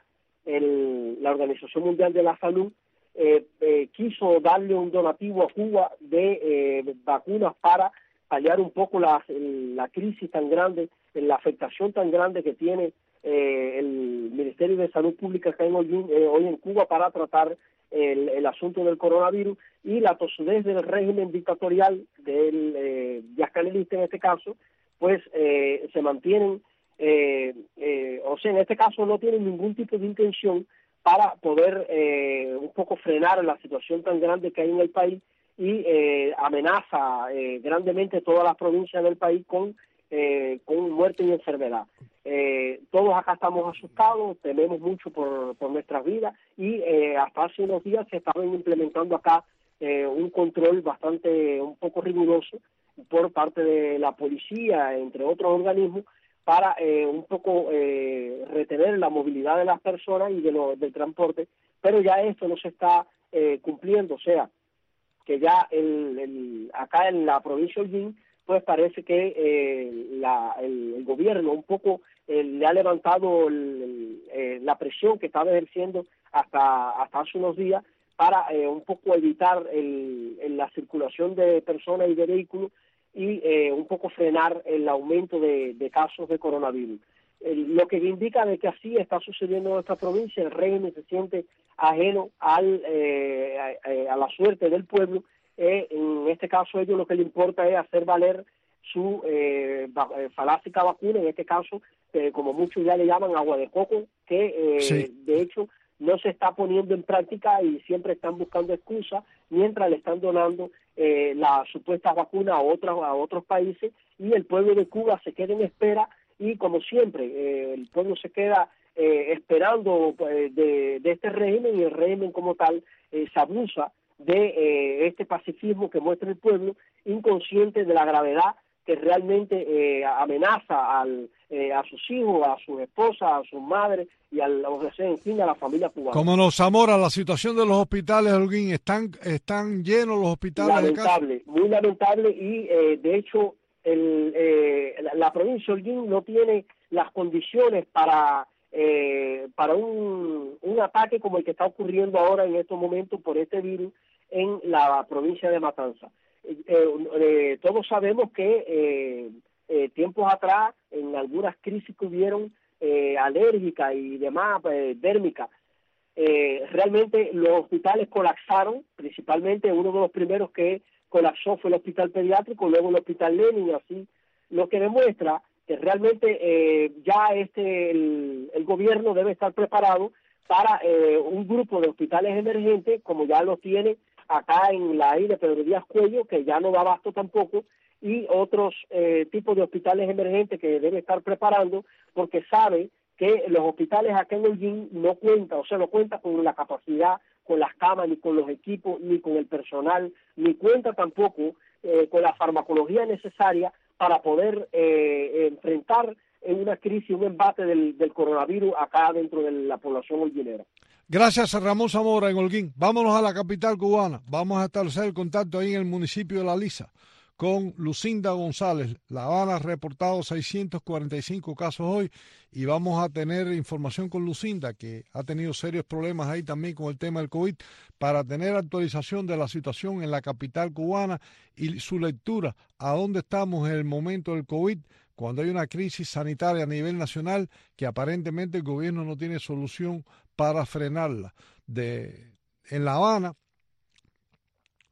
el, la Organización Mundial de la Salud eh, eh, quiso darle un donativo a Cuba de eh, vacunas para paliar un poco la, la crisis tan grande, la afectación tan grande que tiene eh, el Ministerio de Salud Pública acá en Holguín, eh, hoy en Cuba para tratar el, el asunto del coronavirus y la tosudez del régimen dictatorial del eh, Díaz-Canelista en este caso, pues eh, se mantienen, eh, eh, o sea, en este caso no tienen ningún tipo de intención para poder eh, un poco frenar la situación tan grande que hay en el país y eh, amenaza eh, grandemente todas las provincias del país con, eh, con muerte y enfermedad. Eh, todos acá estamos asustados, tememos mucho por, por nuestras vidas y eh, hasta hace unos días se estaban implementando acá eh, un control bastante, un poco riguroso por parte de la policía, entre otros organismos, para eh, un poco eh, retener la movilidad de las personas y de lo, del transporte, pero ya esto no se está eh, cumpliendo, o sea, que ya el, el, acá en la provincia de Holguín, pues parece que eh, la, el, el gobierno un poco eh, le ha levantado el, el, eh, la presión que estaba ejerciendo hasta, hasta hace unos días para eh, un poco evitar el, el, la circulación de personas y de vehículos y eh, un poco frenar el aumento de, de casos de coronavirus. El, lo que indica de que así está sucediendo en nuestra provincia, el régimen se siente ajeno al, eh, a, a la suerte del pueblo. Eh, en este caso, a ellos lo que les importa es hacer valer su eh, falácica vacuna, en este caso, eh, como muchos ya le llaman agua de coco, que eh, sí. de hecho no se está poniendo en práctica y siempre están buscando excusas mientras le están donando eh, la supuesta vacuna a otros, a otros países y el pueblo de Cuba se queda en espera y como siempre eh, el pueblo se queda eh, esperando eh, de, de este régimen y el régimen como tal eh, se abusa de eh, este pacifismo que muestra el pueblo, inconsciente de la gravedad que realmente eh, amenaza al, eh, a sus hijos, a sus esposas, a sus madres y a, en fin, a la familia cubana. Como nos Zamora, la situación de los hospitales, Holguín, ¿están, están llenos los hospitales? Lamentable, de muy lamentable y eh, de hecho el, eh, la, la provincia de Holguín no tiene las condiciones para eh, para un, un ataque como el que está ocurriendo ahora en estos momentos por este virus en la provincia de Matanza. Eh, eh, todos sabemos que eh, eh, tiempos atrás, en algunas crisis que hubieron eh, alérgicas y demás, eh, dérmicas, eh, realmente los hospitales colapsaron, principalmente uno de los primeros que colapsó fue el hospital pediátrico, luego el hospital Lenin, y así, lo que demuestra que realmente eh, ya este el, el gobierno debe estar preparado para eh, un grupo de hospitales emergentes, como ya lo tiene acá en la isla de Pedro Díaz Cuello, que ya no da abasto tampoco, y otros eh, tipos de hospitales emergentes que debe estar preparando, porque sabe que los hospitales acá en Holguín no cuentan, o sea, no cuentan con la capacidad, con las camas, ni con los equipos, ni con el personal, ni cuenta tampoco eh, con la farmacología necesaria para poder eh, enfrentar en una crisis, un embate del, del coronavirus acá dentro de la población holguinera. Gracias a Ramón Zamora en Holguín. Vámonos a la capital cubana. Vamos a establecer el contacto ahí en el municipio de La Lisa con Lucinda González. La Habana ha reportado seiscientos cuarenta y cinco casos hoy y vamos a tener información con Lucinda, que ha tenido serios problemas ahí también con el tema del COVID, para tener actualización de la situación en la capital cubana y su lectura a dónde estamos en el momento del COVID, cuando hay una crisis sanitaria a nivel nacional que aparentemente el gobierno no tiene solución para frenarla. De, en La Habana,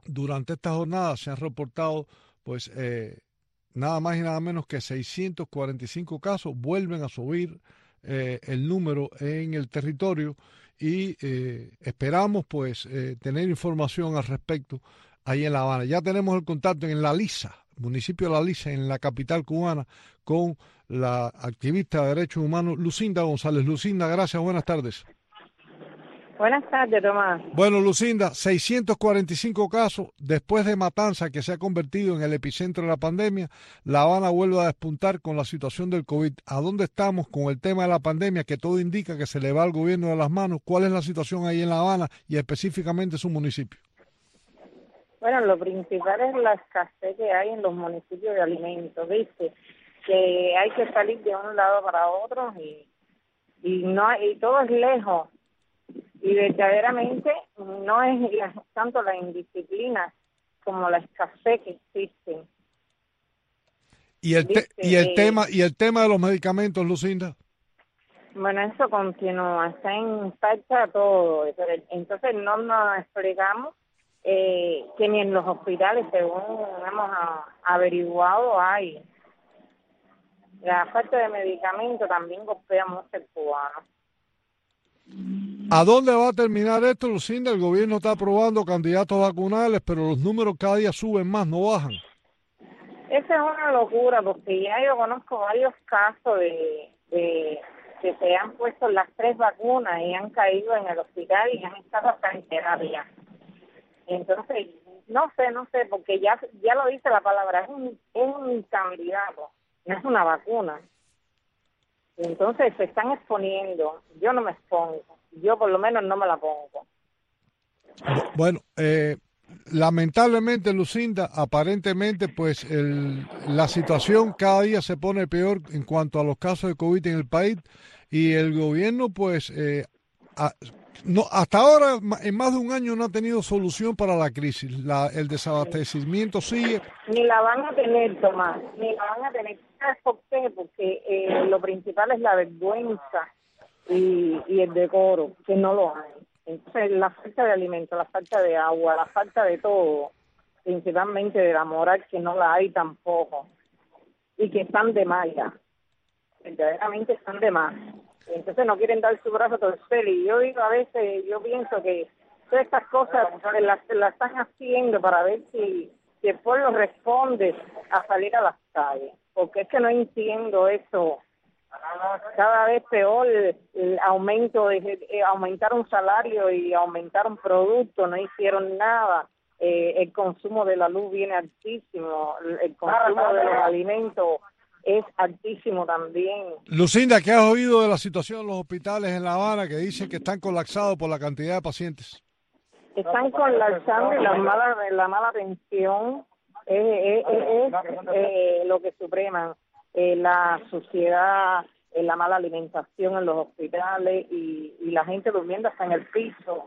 durante esta jornada se han reportado pues eh, nada más y nada menos que seiscientos cuarenta y cinco casos. Vuelven a subir eh, el número en el territorio y eh, esperamos pues eh, tener información al respecto ahí en La Habana. Ya tenemos el contacto en La Lisa, municipio de La Lisa, en la capital cubana, con la activista de derechos humanos Lucinda González. Lucinda, gracias, buenas tardes. Buenas tardes, Tomás. Bueno, Lucinda, seiscientos cuarenta y cinco casos después de Matanzas, que se ha convertido en el epicentro de la pandemia. La Habana vuelve a despuntar con la situación del COVID. ¿A dónde estamos con el tema de la pandemia, que todo indica que se le va al gobierno de las manos? ¿Cuál es la situación ahí en La Habana y específicamente su municipio? Bueno, lo principal es la escasez que hay en los municipios de alimentos, ¿viste? Que hay que salir de un lado para otro y, y, no, y todo es lejos. Y verdaderamente no es la, tanto la indisciplina como la escasez que existe. ¿Y el, te, y el tema y el tema de los medicamentos, Lucinda? Bueno, eso continúa, está en falta todo. Entonces no nos explicamos eh, que ni en los hospitales, según hemos averiguado, hay. La falta de medicamentos también golpea mucho al cubano. ¿A dónde va a terminar esto, Lucinda? El gobierno está aprobando candidatos vacunales, pero los números cada día suben más, no bajan. Esa es una locura, porque ya yo conozco varios casos de, de que se han puesto las tres vacunas y han caído en el hospital y han estado hasta en terapia. Entonces, no sé, no sé, porque ya ya lo dice la palabra, es un, es un candidato, no es una vacuna. Entonces se están exponiendo. Yo no me expongo. Yo por lo menos no me la pongo. Bueno, eh, lamentablemente, Lucinda, aparentemente pues el, la situación cada día se pone peor en cuanto a los casos de COVID en el país y el gobierno pues eh, a, no, hasta ahora en más de un año no ha tenido solución para la crisis. La, el desabastecimiento sigue. Ni la van a tener, Tomás, ni la van a tener. ¿Sabes por qué? Porque eh, lo principal es la vergüenza y, y el decoro, que no lo hay. Entonces la falta de alimentos, la falta de agua, la falta de todo, principalmente de la moral, que no la hay tampoco, y que están de más ya, verdaderamente están de más. Entonces no quieren dar su brazo a torcer, y yo digo a veces, yo pienso que todas estas cosas las, las están haciendo para ver si, si el pueblo responde a salir a las calles, porque es que no entiendo eso. Cada vez peor el, el aumento de eh, aumentar un salario y aumentar un producto, no hicieron nada. Eh, el consumo de la luz viene altísimo, el, el consumo de los alimentos es altísimo también. Lucinda, ¿qué has oído de la situación en los hospitales en La Habana, que dicen que están colapsados por la cantidad de pacientes? Están colapsando y la mala la mala atención es, es, es, es eh, lo que suprema. Eh, la suciedad, eh, la mala alimentación en los hospitales y, y la gente durmiendo hasta en el piso.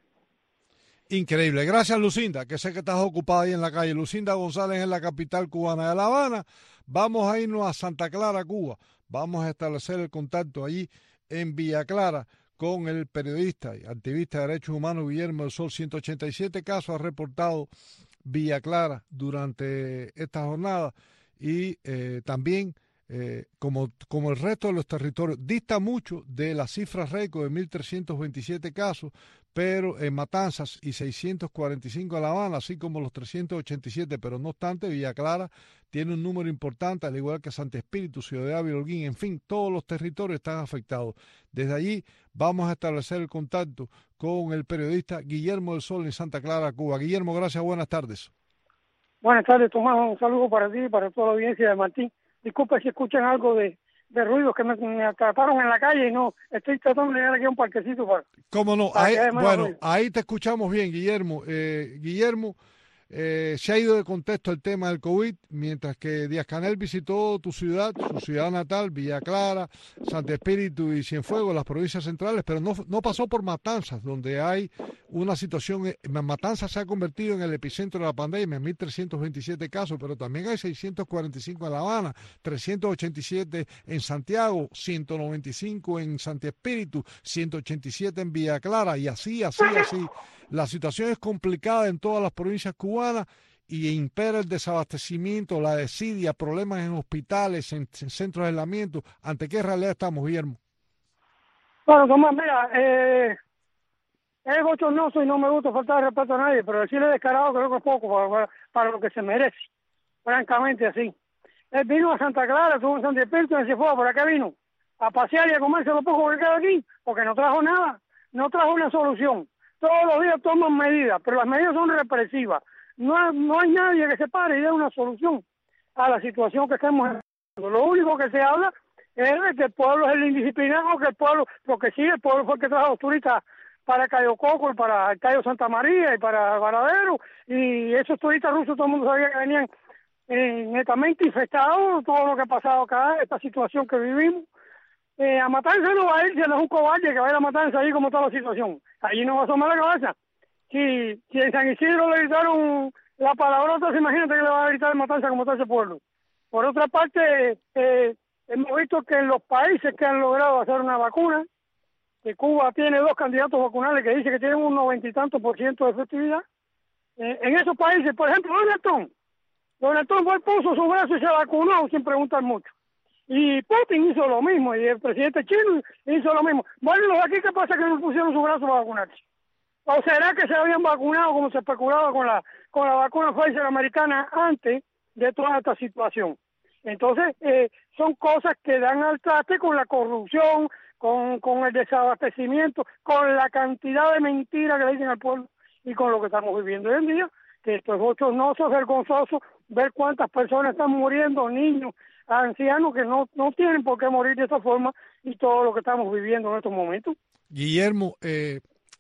Increíble. Gracias, Lucinda, que sé que estás ocupada ahí en la calle. Lucinda González en la capital cubana de La Habana. Vamos a irnos a Santa Clara, Cuba. Vamos a establecer el contacto allí en Villa Clara con el periodista y activista de derechos humanos Guillermo del Sol. ciento ochenta y siete casos ha reportado Villa Clara durante esta jornada. Y eh, también, eh, como, como el resto de los territorios, dista mucho de la cifra récord de mil trescientos veintisiete casos, pero en Matanzas y seiscientos cuarenta y cinco en La Habana, así como los trescientos ochenta y siete, pero no obstante, Villa Clara tiene un número importante, al igual que Santo Espíritu, Ciudad de Holguín, en fin, todos los territorios están afectados. Desde allí vamos a establecer el contacto con el periodista Guillermo del Sol en Santa Clara, Cuba. Guillermo, gracias, buenas tardes. Buenas tardes, Tomás. Un saludo para ti y para toda la audiencia de Martín. Disculpe si escuchan algo de, de ruidos que me, me atraparon en la calle y no estoy tratando de llegar aquí a un parquecito para... ¿Cómo no? para Ahí, bueno, ruido. Ahí te escuchamos bien, Guillermo. Eh, Guillermo, eh, se ha ido de contexto el tema del COVID, mientras que Díaz-Canel visitó tu ciudad, su ciudad natal, Villa Clara, Santo Espíritu y Cienfuegos, las provincias centrales, pero no, no pasó por Matanzas, donde hay una situación. Matanzas se ha convertido en el epicentro de la pandemia, mil trescientos veintisiete casos, pero también hay seiscientos cuarenta y cinco en La Habana, trescientos ochenta y siete en Santiago, ciento noventa y cinco en Santo Espíritu, ciento ochenta y siete en Villa Clara, y así, así, así. La situación es complicada en todas las provincias cubanas y impera el desabastecimiento, la desidia, problemas en hospitales, en, en centros de aislamiento. ¿Ante qué realidad estamos, Guillermo? Bueno, Tomás, mira, eh, es bochornoso y no me gusta faltar de respeto a nadie, pero decirle descarado creo que es poco para, para, para lo que se merece, francamente así. Él vino a Santa Clara, estuvo en Santo Espíritu y se fue. ¿Por qué vino? A pasear y a comerse lo poco que queda aquí, porque no trajo nada, no trajo una solución. Todos los días toman medidas, pero las medidas son represivas. No, no hay nadie que se pare y dé una solución a la situación que estamos en. Lo único que se habla es de que el pueblo es el indisciplinado, que el pueblo, porque sí, el pueblo fue el que trajo los turistas para Cayo Coco y para el Cayo Santa María y para Varadero, y esos turistas rusos todo el mundo sabía que venían eh, netamente infectados, todo lo que ha pasado acá, esta situación que vivimos. Eh, a Matanza no va a ir, si no es un cobarde que va a ir a Matanza ahí como está la situación. Allí no va a asomar la cabeza. Si, si en San Isidro le gritaron la palabrota, imagínate que le va a gritar en Matanza como está ese pueblo. Por otra parte, eh, hemos visto que en los países que han logrado hacer una vacuna, que Cuba tiene dos candidatos vacunales que dicen que tienen un noventa y tanto por ciento de efectividad, eh, en esos países, por ejemplo, Donald Trump, Donald Trump fue, puso su brazo y se vacunó sin preguntar mucho. Y Putin hizo lo mismo, y el presidente chino hizo lo mismo. Bueno, los de aquí, ¿qué pasa que no pusieron su brazo para vacunarse? ¿O será que se habían vacunado como se especulaba con la con la vacuna Pfizer americana antes de toda esta situación? Entonces, eh, son cosas que dan al traste con la corrupción, con, con el desabastecimiento, con la cantidad de mentiras que le dicen al pueblo y con lo que estamos viviendo hoy en día, que esto es bochornoso, vergonzoso, ver cuántas personas están muriendo, niños, ancianos que no, no tienen por qué morir de esta forma, y todo lo que estamos viviendo en estos momentos. Guillermo, eh,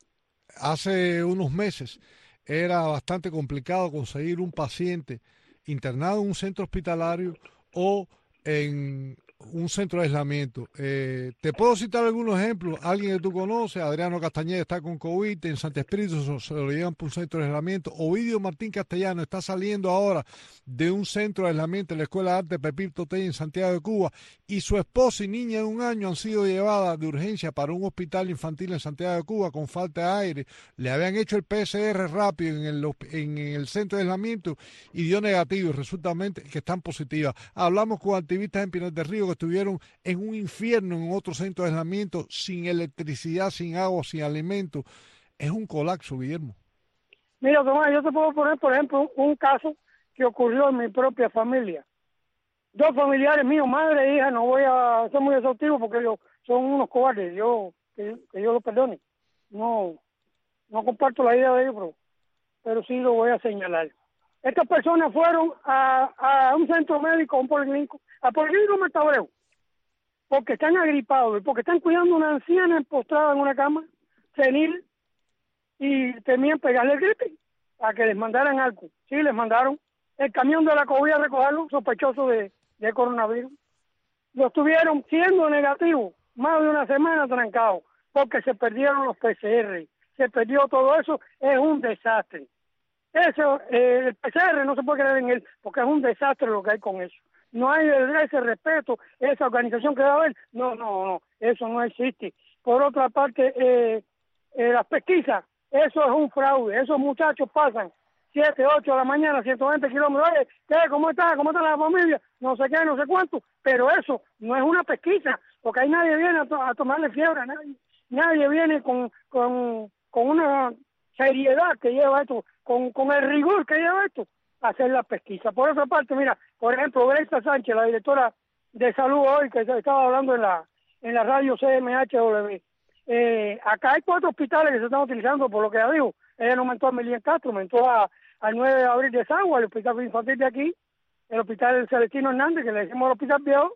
hace unos meses era bastante complicado conseguir un paciente internado en un centro hospitalario o en un centro de aislamiento. Eh, te puedo citar algunos ejemplos. Alguien que tú conoces, Adriano Castañeda, está con COVID, en Santo Espíritu se, se lo llevan por un centro de aislamiento. Ovidio Martín Castellano está saliendo ahora de un centro de aislamiento en la Escuela de Arte Pepito Tey en Santiago de Cuba, y su esposa y niña de un año han sido llevadas de urgencia para un hospital infantil en Santiago de Cuba con falta de aire. Le habían hecho el P C R rápido en el, en el centro de aislamiento y dio negativo, y resulta que están positivas. Hablamos con activistas en Pinar del Río que estuvieron en un infierno en otro centro de aislamiento, sin electricidad, sin agua, sin alimento. Es un colapso, Guillermo. Mira, Tomás, yo te puedo poner, por ejemplo, un caso que ocurrió en mi propia familia. Dos familiares míos, madre e hija, no voy a ser muy exhaustivo porque ellos son unos cobardes, yo que, que yo los perdone. No, no comparto la idea de ellos, pero, pero sí lo voy a señalar. Estas personas fueron a, a un centro médico, a un policlínico, a Policlínico Matabreu, porque están agripados, porque están cuidando a una anciana postrada en una cama, senil, y temían pegarle el gripe, a que les mandaran algo. Sí, les mandaron el camión de la COVID a recogerlo, sospechoso de, de coronavirus. Lo estuvieron siendo negativos más de una semana trancados, porque se perdieron los P C R, se perdió todo eso, es un desastre. Eso, eh, el P C R no se puede creer en él, porque es un desastre lo que hay con eso. No hay ese respeto, esa organización que debe haber. No, no, no, eso no existe. Por otra parte, eh, eh, las pesquisas, eso es un fraude. Esos muchachos pasan siete, ocho de la mañana, ciento veinte kilómetros. Oye, ¿qué? ¿Cómo está? ¿Cómo está la familia? No sé qué, no sé cuánto. Pero eso no es una pesquisa, porque ahí nadie viene a, to a tomarle fiebre a nadie. Nadie viene con, con, con una seriedad que lleva esto, con, con el rigor que lleva esto, a hacer la pesquisa. Por otra parte, mira, por ejemplo, Grecia Sánchez, la directora de salud hoy, que estaba hablando en la en la radio C M H W, eh, acá hay cuatro hospitales que se están utilizando, por lo que ya digo. Ella no aumentó a Melien Castro, aumentó a, al nueve de abril de Sagua, el hospital infantil de aquí, el hospital Celestino Hernández, que le decimos el hospital viejo,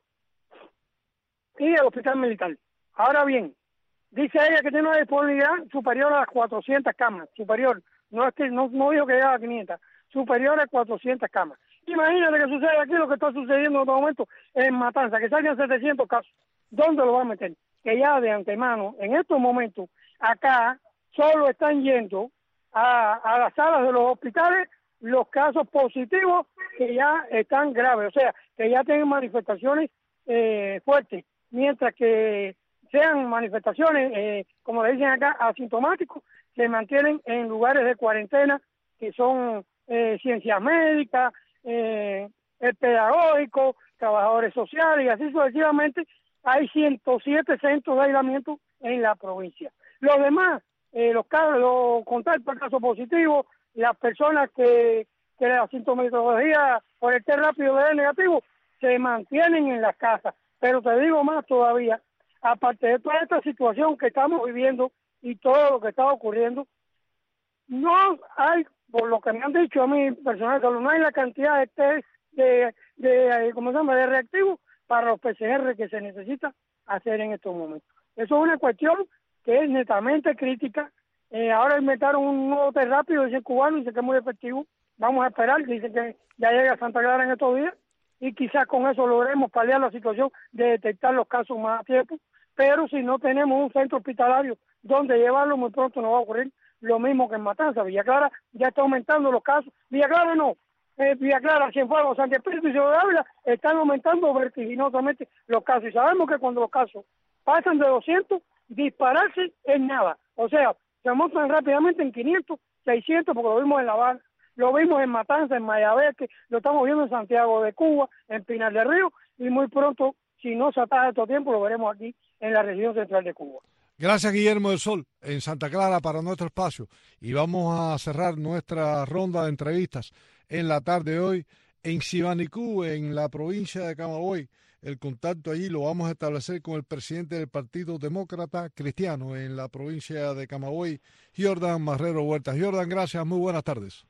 y el hospital militar. Ahora bien, dice ella que tiene una disponibilidad superior a las cuatrocientas camas, superior, no es que no, no dijo que llegaba a quinientas, superiores a cuatrocientas camas. Imagínate que sucede aquí lo que está sucediendo en este momento en Matanza, que salgan setecientos casos. ¿Dónde lo va a meter? Que ya de antemano, en estos momentos, acá solo están yendo a, a las salas de los hospitales los casos positivos que ya están graves, o sea, que ya tienen manifestaciones eh, fuertes, mientras que sean manifestaciones, eh, como le dicen acá, asintomáticos, se mantienen en lugares de cuarentena, que son eh, ciencias médicas, eh, el pedagógico, trabajadores sociales, y así sucesivamente. Hay ciento siete centros de aislamiento en la provincia. Los demás, eh, los casos, los contactos, casos positivos, las personas que, que la sintomatología por el test rápido de negativo, se mantienen en las casas. Pero te digo más todavía, aparte de toda esta situación que estamos viviendo y todo lo que está ocurriendo, no hay, por lo que me han dicho a mí personalmente, no hay la cantidad de test de, de, ¿cómo se llama?, de reactivos para los P C R que se necesita hacer en estos momentos. Eso es una cuestión que es netamente crítica. Eh, ahora inventaron un nuevo test rápido, dicen cubano, dicen que es muy efectivo. Vamos a esperar, dicen que ya llega a Santa Clara en estos días y quizás con eso logremos paliar la situación de detectar los casos más a tiempo. Pero si no tenemos un centro hospitalario donde llevarlo, muy pronto nos va a ocurrir lo mismo que en Matanza. Villa Clara ya está aumentando los casos. Villa Clara no. Eh, Villa Clara, Cienfuegos, San Espíritu y Ciudad de Ávila están aumentando vertiginosamente los casos. Y sabemos que cuando los casos pasan de doscientos, dispararse es nada. O sea, se montan rápidamente en quinientos, seiscientos, porque lo vimos en La Habana, lo vimos en Matanza, en Mayabeque, lo estamos viendo en Santiago de Cuba, en Pinar del Río, y muy pronto, si no se ataja estos tiempos, lo veremos aquí en la región central de Cuba. Gracias, Guillermo del Sol, en Santa Clara para nuestro espacio. Y vamos a cerrar nuestra ronda de entrevistas en la tarde de hoy en Sibanicú, en la provincia de Camagüey. El contacto allí lo vamos a establecer con el presidente del Partido Demócrata Cristiano en la provincia de Camagüey, Jordan Marrero Huertas. Jordan, gracias, muy buenas tardes.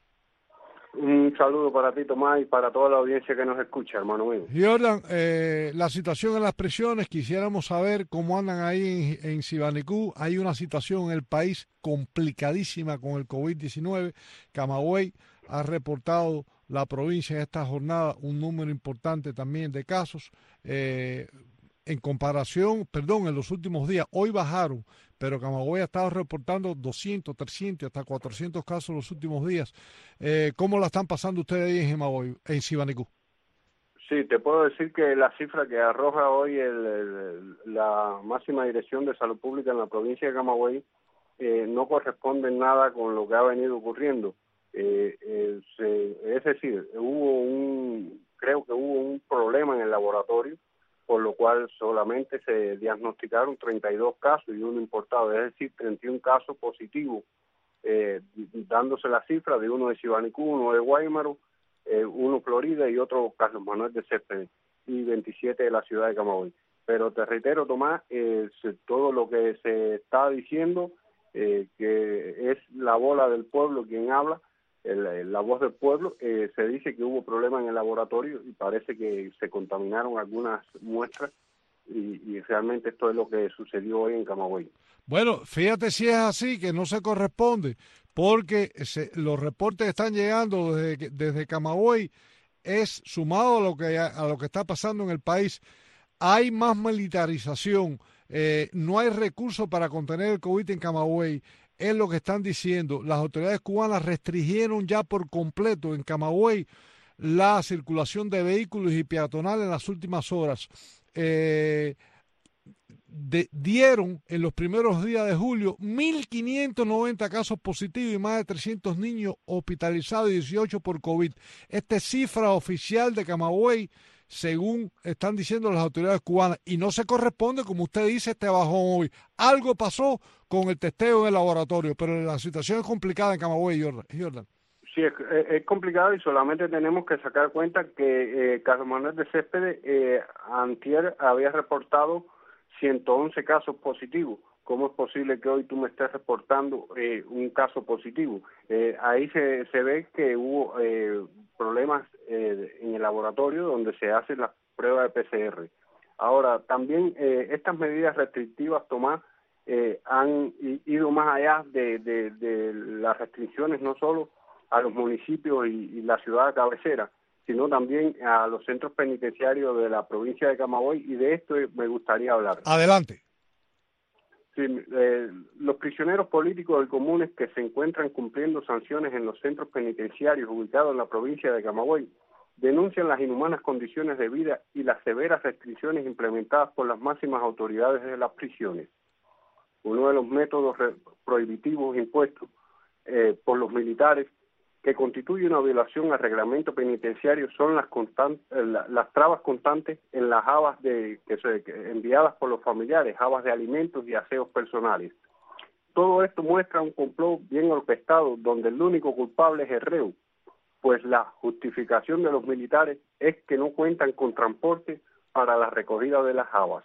Un saludo para ti, Tomás, y para toda la audiencia que nos escucha, hermano mío. Jordan, eh, la situación en las prisiones, quisiéramos saber cómo andan ahí en, en Sibanicú. Hay una situación en el país complicadísima con el COVID diecinueve. Camagüey ha reportado la provincia en esta jornada un número importante también de casos. Eh, en comparación, perdón, en los últimos días, hoy bajaron, pero Camagüey ha estado reportando doscientos, trescientos, hasta cuatrocientos casos en los últimos días. Eh, ¿Cómo la están pasando ustedes ahí en Camagüey, en Sibanicú? Sí, te puedo decir que la cifra que arroja hoy el, el, la máxima dirección de salud pública en la provincia de Camagüey eh, no corresponde en nada con lo que ha venido ocurriendo. Eh, eh, se, es decir, hubo un, creo que hubo un problema en el laboratorio, por lo cual solamente se diagnosticaron treinta y dos casos y uno importado, es decir, treinta y un casos positivos, eh, dándose la cifra de uno de Sibanicú, uno de Guaymaro, eh, uno Florida y otro Carlos Manuel de Céspedes, y veintisiete de la ciudad de Camagüey. Pero te reitero, Tomás, eh, todo lo que se está diciendo, eh, que es la bola del pueblo quien habla, el, la voz del pueblo, eh, se dice que hubo problemas en el laboratorio y parece que se contaminaron algunas muestras y, y realmente esto es lo que sucedió hoy en Camagüey. Bueno, fíjate si es así, que no se corresponde, porque se, los reportes que están llegando desde, desde Camagüey es sumado a lo que a lo que está pasando en el país. Hay más militarización, eh, no hay recursos para contener el COVID en Camagüey. Es lo que están diciendo. Las autoridades cubanas restringieron ya por completo en Camagüey la circulación de vehículos y peatonales en las últimas horas. Eh, de, dieron en los primeros días de julio mil quinientos noventa casos positivos y más de trescientos niños hospitalizados y dieciocho por COVID. Esta es cifra oficial de Camagüey, según están diciendo las autoridades cubanas, y no se corresponde, como usted dice, este bajón hoy. Algo pasó con el testeo en el laboratorio, pero la situación es complicada en Camagüey, Jordan. Sí, es, es complicado y solamente tenemos que sacar cuenta que eh, Carlos Manuel de Céspedes eh, antier había reportado ciento once casos positivos. ¿Cómo es posible que hoy tú me estés reportando eh, un caso positivo? Eh, ahí se, se ve que hubo eh, problemas eh, en el laboratorio donde se hacen las pruebas de P C R. Ahora, también eh, estas medidas restrictivas, Tomás, eh, han ido más allá de, de, de las restricciones, no solo a los municipios y, y la ciudad cabecera, sino también a los centros penitenciarios de la provincia de Camagüey, y de esto me gustaría hablar. Adelante. Sí, eh, los prisioneros políticos y comunes que se encuentran cumpliendo sanciones en los centros penitenciarios ubicados en la provincia de Camagüey denuncian las inhumanas condiciones de vida y las severas restricciones implementadas por las máximas autoridades de las prisiones. Uno de los métodos prohibitivos impuestos eh, por los militares que constituye una violación al reglamento penitenciario son las constant, eh, la, las trabas constantes en las habas de, que se, que, enviadas por los familiares, habas de alimentos y aseos personales. Todo esto muestra un complot bien orquestado donde el único culpable es el reo, pues la justificación de los militares es que no cuentan con transporte para la recogida de las habas.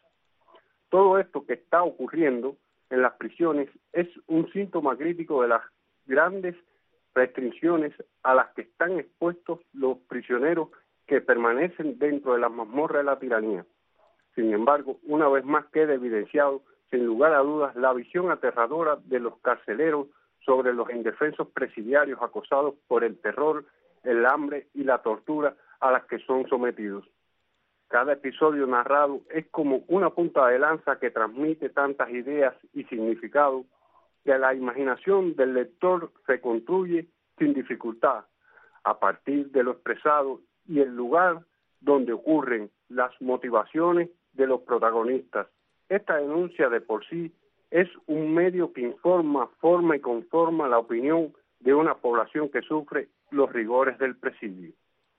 Todo esto que está ocurriendo en las prisiones es un síntoma crítico de las grandes restricciones a las que están expuestos los prisioneros que permanecen dentro de las mazmorras de la tiranía. Sin embargo, una vez más queda evidenciado, sin lugar a dudas, la visión aterradora de los carceleros sobre los indefensos presidiarios acosados por el terror, el hambre y la tortura a las que son sometidos. Cada episodio narrado es como una punta de lanza que transmite tantas ideas y significados que la imaginación del lector se construye sin dificultad a partir de lo expresado y el lugar donde ocurren las motivaciones de los protagonistas. Esta denuncia de por sí es un medio que informa, forma y conforma la opinión de una población que sufre los rigores del presidio.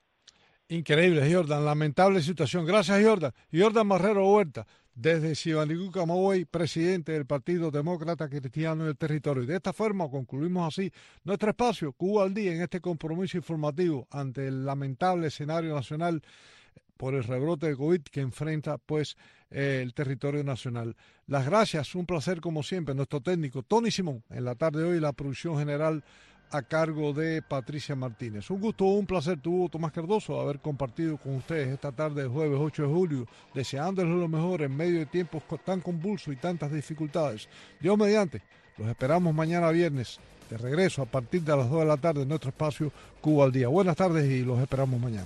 Increíble, Jordan, lamentable situación. Gracias, Jordan. Jordan Marrero Huerta, desde Sibandicú, Camagüey, presidente del Partido Demócrata Cristiano del Territorio. Y de esta forma concluimos así nuestro espacio Cuba al Día en este compromiso informativo ante el lamentable escenario nacional por el rebrote de COVID que enfrenta pues eh, el territorio nacional. Las gracias, un placer como siempre, nuestro técnico Tony Simón, en la tarde de hoy la producción general a cargo de Patricia Martínez. Un gusto, un placer tuvo Tomás Cardoso haber compartido con ustedes esta tarde del jueves ocho de julio, deseándoles lo mejor en medio de tiempos tan convulsos y tantas dificultades. Dios mediante, los esperamos mañana viernes, de regreso a partir de las dos de la tarde en nuestro espacio Cuba al Día. Buenas tardes y los esperamos mañana.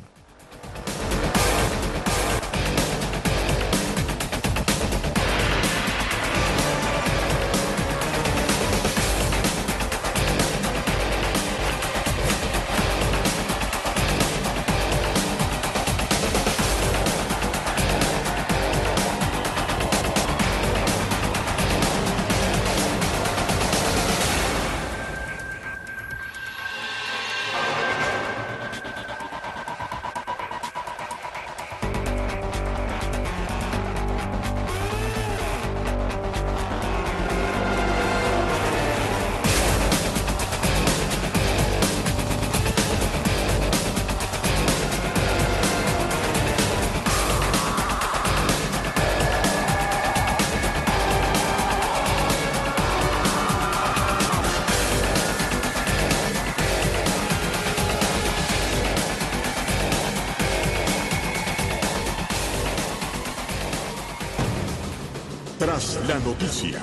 Tras la noticia,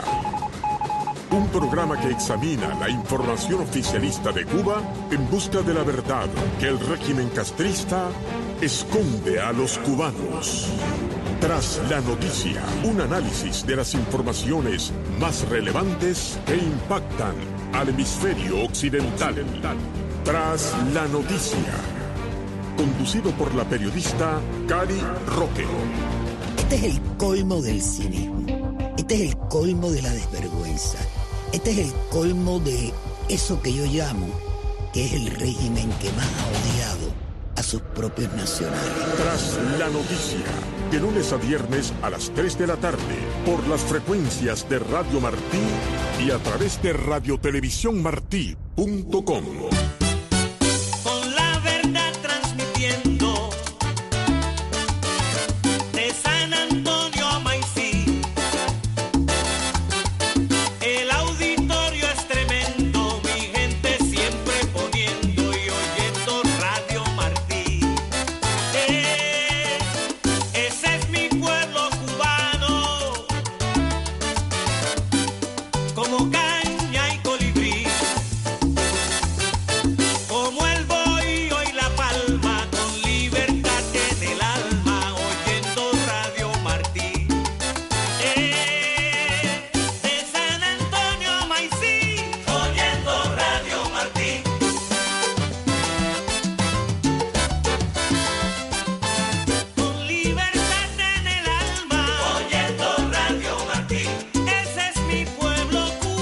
un programa que examina la información oficialista de Cuba en busca de la verdad que el régimen castrista esconde a los cubanos. Tras la noticia, un análisis de las informaciones más relevantes que impactan al hemisferio occidental. Tras la noticia, conducido por la periodista Cari Roque. Este es el colmo del cinismo. Este es el colmo de la desvergüenza. Este es el colmo de eso que yo llamo que es el régimen que más ha odiado a sus propios nacionales. Tras la noticia, de lunes a viernes a las tres de la tarde, por las frecuencias de Radio Martí y a través de radio televisión martí punto com. Como